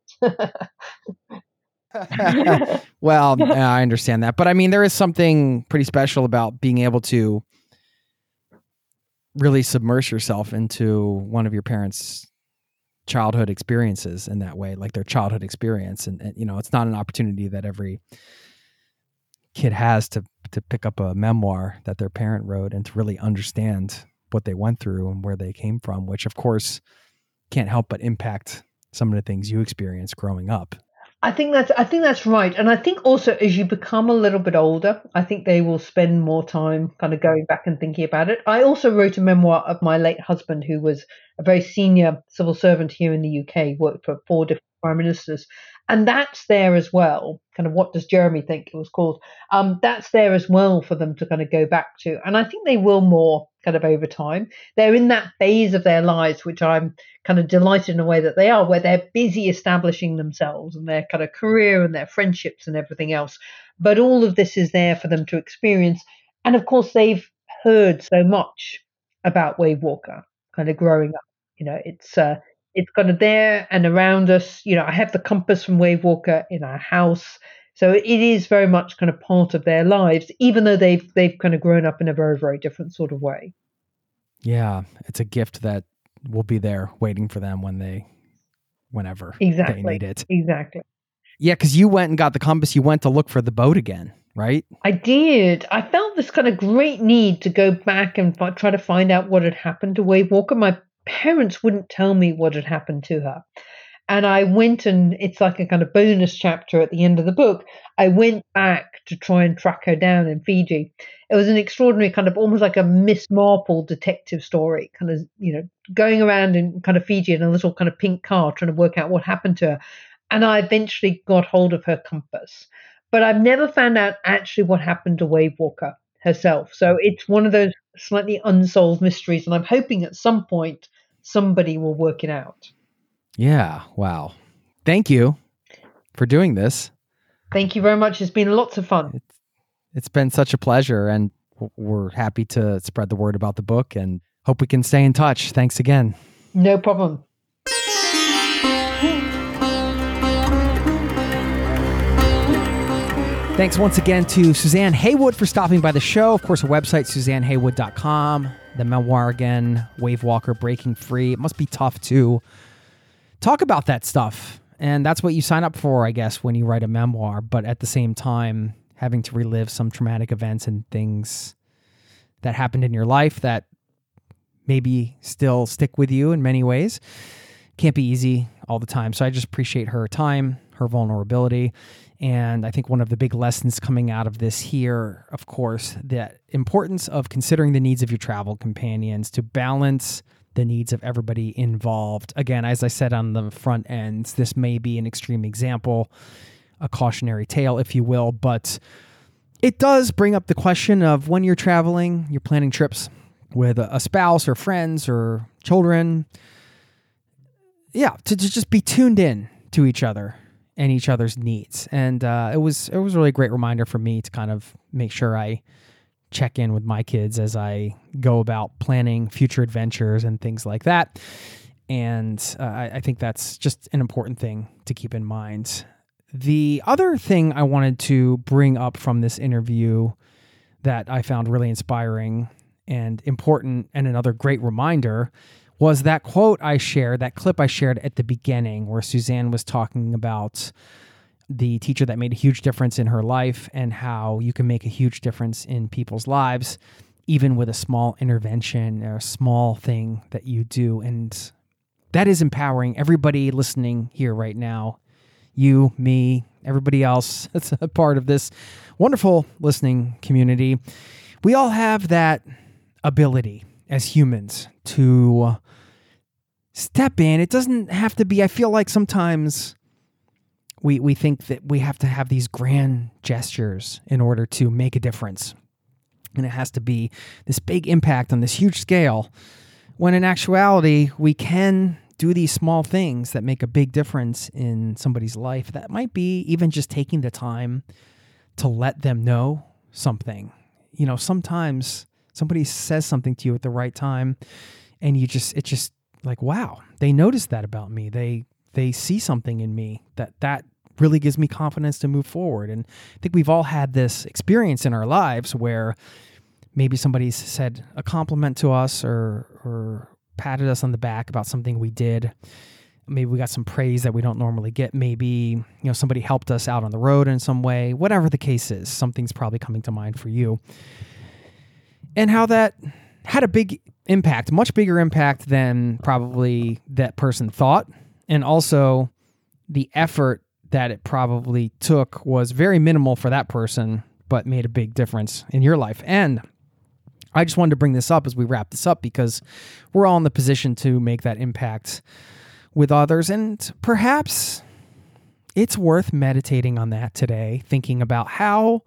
Well, I understand that. But I mean, there is something pretty special about being able to really submerge yourself into one of your parents' childhood experiences in that way, like their childhood experience. And you know, it's not an opportunity that every kid has to pick up a memoir that their parent wrote and to really understand what they went through and where they came from, which of course can't help but impact some of the things you experienced growing up. I think that's right. And I think also as you become a little bit older, I think they will spend more time kind of going back and thinking about it. I also wrote a memoir of my late husband, who was a very senior civil servant here in the UK, worked for 4 different prime ministers. And that's there as well. Kind of What Does Jeremy Think? It was called. That's there as well for them to kind of go back to. And I think they will more kind of over time. They're in that phase of their lives, which I'm kind of delighted in a way that they are, where they're busy establishing themselves and their kind of career and their friendships and everything else. But all of this is there for them to experience. And of course, they've heard so much about Wave Walker kind of growing up. You know, it's kind of there and around us. You know, I have the compass from Wave Walker in our house. So it is very much kind of part of their lives, even though they've kind of grown up in a very, very different sort of way. Yeah, it's a gift that will be there waiting for them whenever exactly. they need it. Exactly. Yeah, because you went and got the compass. You went to look for the boat again, right? I did. I felt this kind of great need to go back and try to find out what had happened to Wave Walker. My parents wouldn't tell me what had happened to her. And I went, and it's like a kind of bonus chapter at the end of the book. I went back to try and track her down in Fiji. It was an extraordinary kind of almost like a Miss Marple detective story, kind of, you know, going around in kind of Fiji in a little kind of pink car trying to work out what happened to her. And I eventually got hold of her compass. But I've never found out actually what happened to Wave Walker herself. So it's one of those slightly unsolved mysteries. And I'm hoping at some point somebody will work it out. Yeah. Wow. Thank you for doing this. Thank you very much. It's been lots of fun. It's been such a pleasure, and we're happy to spread the word about the book and hope we can stay in touch. Thanks again. No problem. Thanks once again to Suzanne Heywood for stopping by the show. Of course, her website, SuzanneHeywood.com. The memoir again, Wave Walker, Breaking Free. It must be tough to talk about that stuff. And that's what you sign up for, I guess, when you write a memoir. But at the same time, having to relive some traumatic events and things that happened in your life that maybe still stick with you in many ways can't be easy all the time. So I just appreciate her time, her vulnerability. And I think one of the big lessons coming out of this here, of course, the importance of considering the needs of your travel companions to balance the needs of everybody involved. Again, as I said on the front end, this may be an extreme example, a cautionary tale, if you will, but it does bring up the question of when you're traveling, you're planning trips with a spouse or friends or children. Yeah, to just be tuned in to each other and each other's needs. And it was a really great reminder for me to kind of make sure I check in with my kids as I go about planning future adventures and things like that. And I think that's just an important thing to keep in mind. The other thing I wanted to bring up from this interview that I found really inspiring and important, and another great reminder, was that quote I shared, that clip I shared at the beginning, where Suzanne was talking about the teacher that made a huge difference in her life and how you can make a huge difference in people's lives, even with a small intervention or a small thing that you do. And that is empowering everybody listening here right now. You, me, everybody else that's a part of this wonderful listening community. We all have that ability as humans to step in. It doesn't have to be, I feel like sometimes we think that we have to have these grand gestures in order to make a difference. And it has to be this big impact on this huge scale, when in actuality, we can do these small things that make a big difference in somebody's life. That might be even just taking the time to let them know something. You know, sometimes somebody says something to you at the right time, and it's just like, wow, they noticed that about me. They see something in me that really gives me confidence to move forward. And I think we've all had this experience in our lives where maybe somebody's said a compliment to us or patted us on the back about something we did. Maybe we got some praise that we don't normally get. Maybe, somebody helped us out on the road in some way. Whatever the case is, something's probably coming to mind for you. And how that had a big impact, much bigger impact than probably that person thought. And also the effort that it probably took was very minimal for that person, but made a big difference in your life. And I just wanted to bring this up as we wrap this up, because we're all in the position to make that impact with others. And perhaps it's worth meditating on that today, thinking about how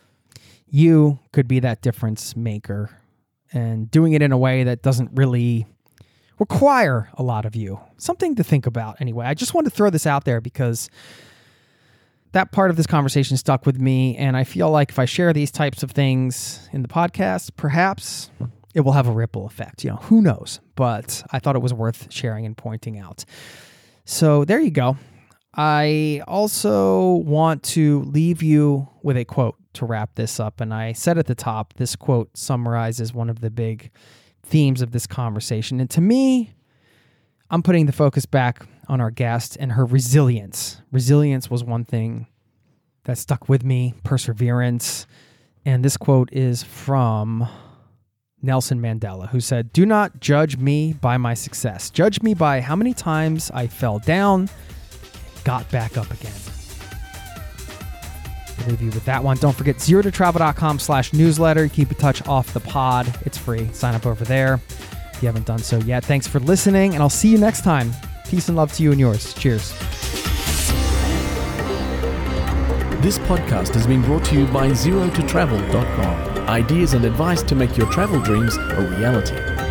you could be that difference maker and doing it in a way that doesn't really require a lot of you. Something to think about anyway. I just wanted to throw this out there because that part of this conversation stuck with me, and I feel like if I share these types of things in the podcast, perhaps it will have a ripple effect. Who knows? But I thought it was worth sharing and pointing out. So there you go. I also want to leave you with a quote to wrap this up. And I said at the top, this quote summarizes one of the big themes of this conversation. And to me, I'm putting the focus back on our guest and her resilience. Resilience was one thing that stuck with me, perseverance. And this quote is from Nelson Mandela, who said, "Do not judge me by my success. Judge me by how many times I fell down, got back up again." I'll leave you with that one. Don't forget zerototravel.com/newsletter. Keep in touch off the pod. It's free. Sign up over there if you haven't done so yet. Thanks for listening, and I'll see you next time. Peace and love to you and yours. Cheers. This podcast has been brought to you by zerototravel.com. Ideas and advice to make your travel dreams a reality.